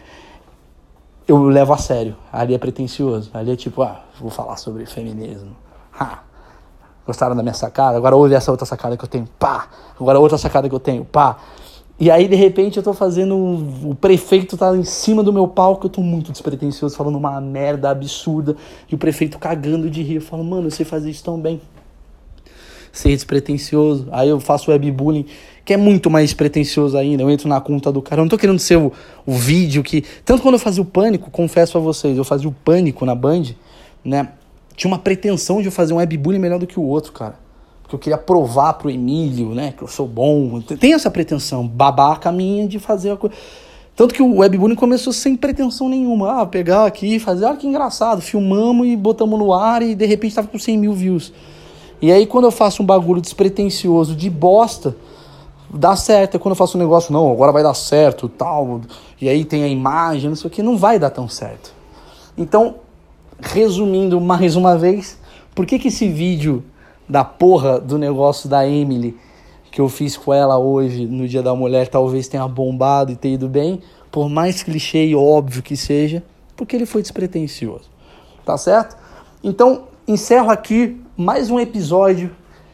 eu levo a sério. Ali é pretencioso. Ali é tipo, vou falar sobre feminismo. Gostaram da minha sacada? Agora ouve essa outra sacada que eu tenho. Pá! Agora outra sacada que eu tenho. Pá! E aí, de repente, eu tô fazendo... O prefeito tá em cima do meu palco. Eu tô muito despretensioso, falando uma merda absurda. E o prefeito cagando de rir. Eu falo, mano, eu sei fazer isso tão bem. Ser despretensioso. Aí eu faço webbullying, que é muito mais pretensioso ainda. Eu entro na conta do cara. Eu não tô querendo ser o vídeo que... Tanto quando eu fazia o Pânico, confesso a vocês, eu fazia o Pânico na Band, né? Tinha uma pretensão de eu fazer um webbullying melhor do que o outro, cara. Porque eu queria provar pro Emílio, né? Que eu sou bom. Tem essa pretensão babaca minha de fazer a coisa. Tanto que o webbullying começou sem pretensão nenhuma. Pegar aqui e fazer... Olha que engraçado. Filmamos e botamos no ar e de repente tava com 100 mil views. E aí quando eu faço um bagulho despretensioso de bosta, dá certo. É quando eu faço um negócio, não, agora vai dar certo, tal, e aí tem a imagem, não sei o que, não vai dar tão certo. Então, resumindo mais uma vez, por que esse vídeo da porra do negócio da Emily que eu fiz com ela hoje no Dia da Mulher talvez tenha bombado e tenha ido bem, por mais clichê e óbvio que seja, porque ele foi despretensioso, tá certo? Então, encerro aqui mais um episódio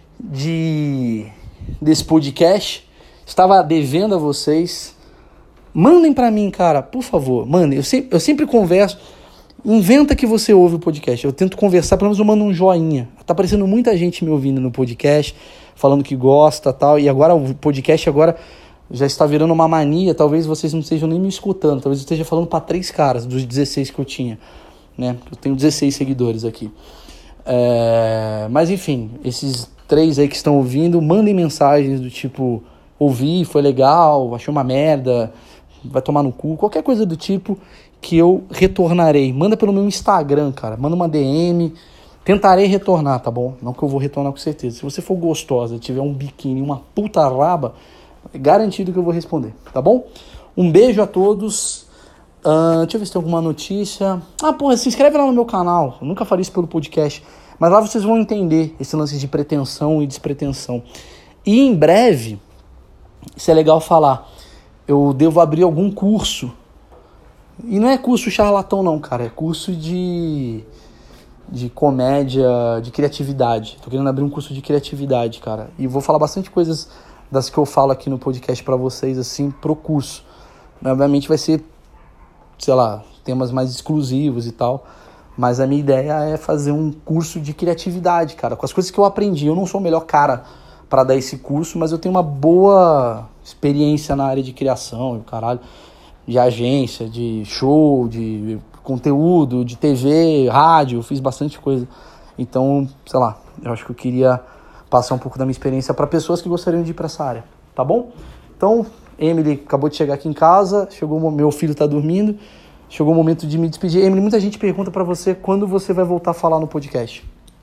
desse podcast. Estava devendo a vocês. Mandem pra mim, cara, por favor, mandem. Eu sempre converso. Inventa que você ouve o podcast. Eu tento conversar, pelo menos eu mando um joinha. Tá aparecendo muita gente me ouvindo no podcast, falando que gosta e tal. E agora o podcast já está virando uma mania. Talvez vocês não estejam nem me escutando. Talvez eu esteja falando para 3 caras dos 16 que eu tinha, né? Eu tenho 16 seguidores aqui. Mas enfim, esses 3 aí que estão ouvindo, mandem mensagens do tipo: ouvi, foi legal, achei uma merda, vai tomar no cu, qualquer coisa do tipo, que eu retornarei. Manda pelo meu Instagram, cara. Manda uma DM. Tentarei retornar, tá bom? Não que eu vou retornar com certeza. Se você for gostosa, tiver um biquíni, uma puta raba, é garantido que eu vou responder, tá bom? Um beijo a todos. Deixa eu ver se tem alguma notícia. Porra, se inscreve lá no meu canal. Eu nunca faria isso pelo podcast. Mas lá vocês vão entender esse lance de pretensão e despretensão. E em breve, isso é legal falar, eu devo abrir algum curso. E não é curso charlatão não, cara. É curso de comédia, de criatividade. Tô querendo abrir um curso de criatividade, cara. E vou falar bastante coisas das que eu falo aqui no podcast pra vocês, assim, pro curso. Obviamente vai ser, sei lá, temas mais exclusivos e tal. Mas a minha ideia é fazer um curso de criatividade, cara. Com as coisas que eu aprendi. Eu não sou o melhor cara pra dar esse curso, mas eu tenho uma boa experiência na área de criação, caralho. De agência, de show, de conteúdo, de TV, rádio, eu fiz bastante coisa. Então, sei lá, eu acho que eu queria passar um pouco da minha experiência para pessoas que gostariam de ir para essa área, tá bom? Então, Emily acabou de chegar aqui em casa, meu filho tá dormindo, chegou o momento de me despedir. Emily, muita gente pergunta para você quando você vai voltar a falar no podcast.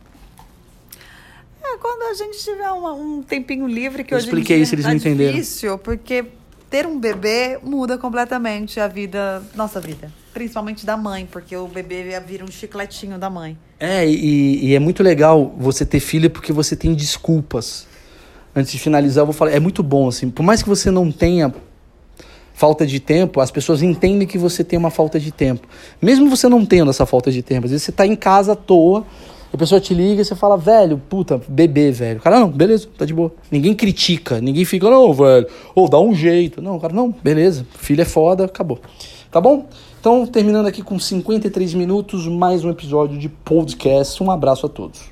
Quando a gente tiver um tempinho livre, que eu hoje expliquei isso, eles não entenderam. É difícil, porque ter um bebê muda completamente nossa vida. Principalmente da mãe, porque o bebê vira um chicletinho da mãe. E é muito legal você ter filho porque você tem desculpas. Antes de finalizar, eu vou falar, é muito bom, assim, por mais que você não tenha falta de tempo, as pessoas entendem que você tem uma falta de tempo. Mesmo você não tendo essa falta de tempo, às vezes você tá em casa à toa, a pessoa te liga e você fala, velho, puta, bebê, velho. O cara, não, beleza, tá de boa. Ninguém critica, ninguém fica, não, velho, dá um jeito. Não, o cara, não, beleza, filho é foda, acabou. Tá bom? Então, terminando aqui com 53 minutos, mais um episódio de podcast. Um abraço a todos.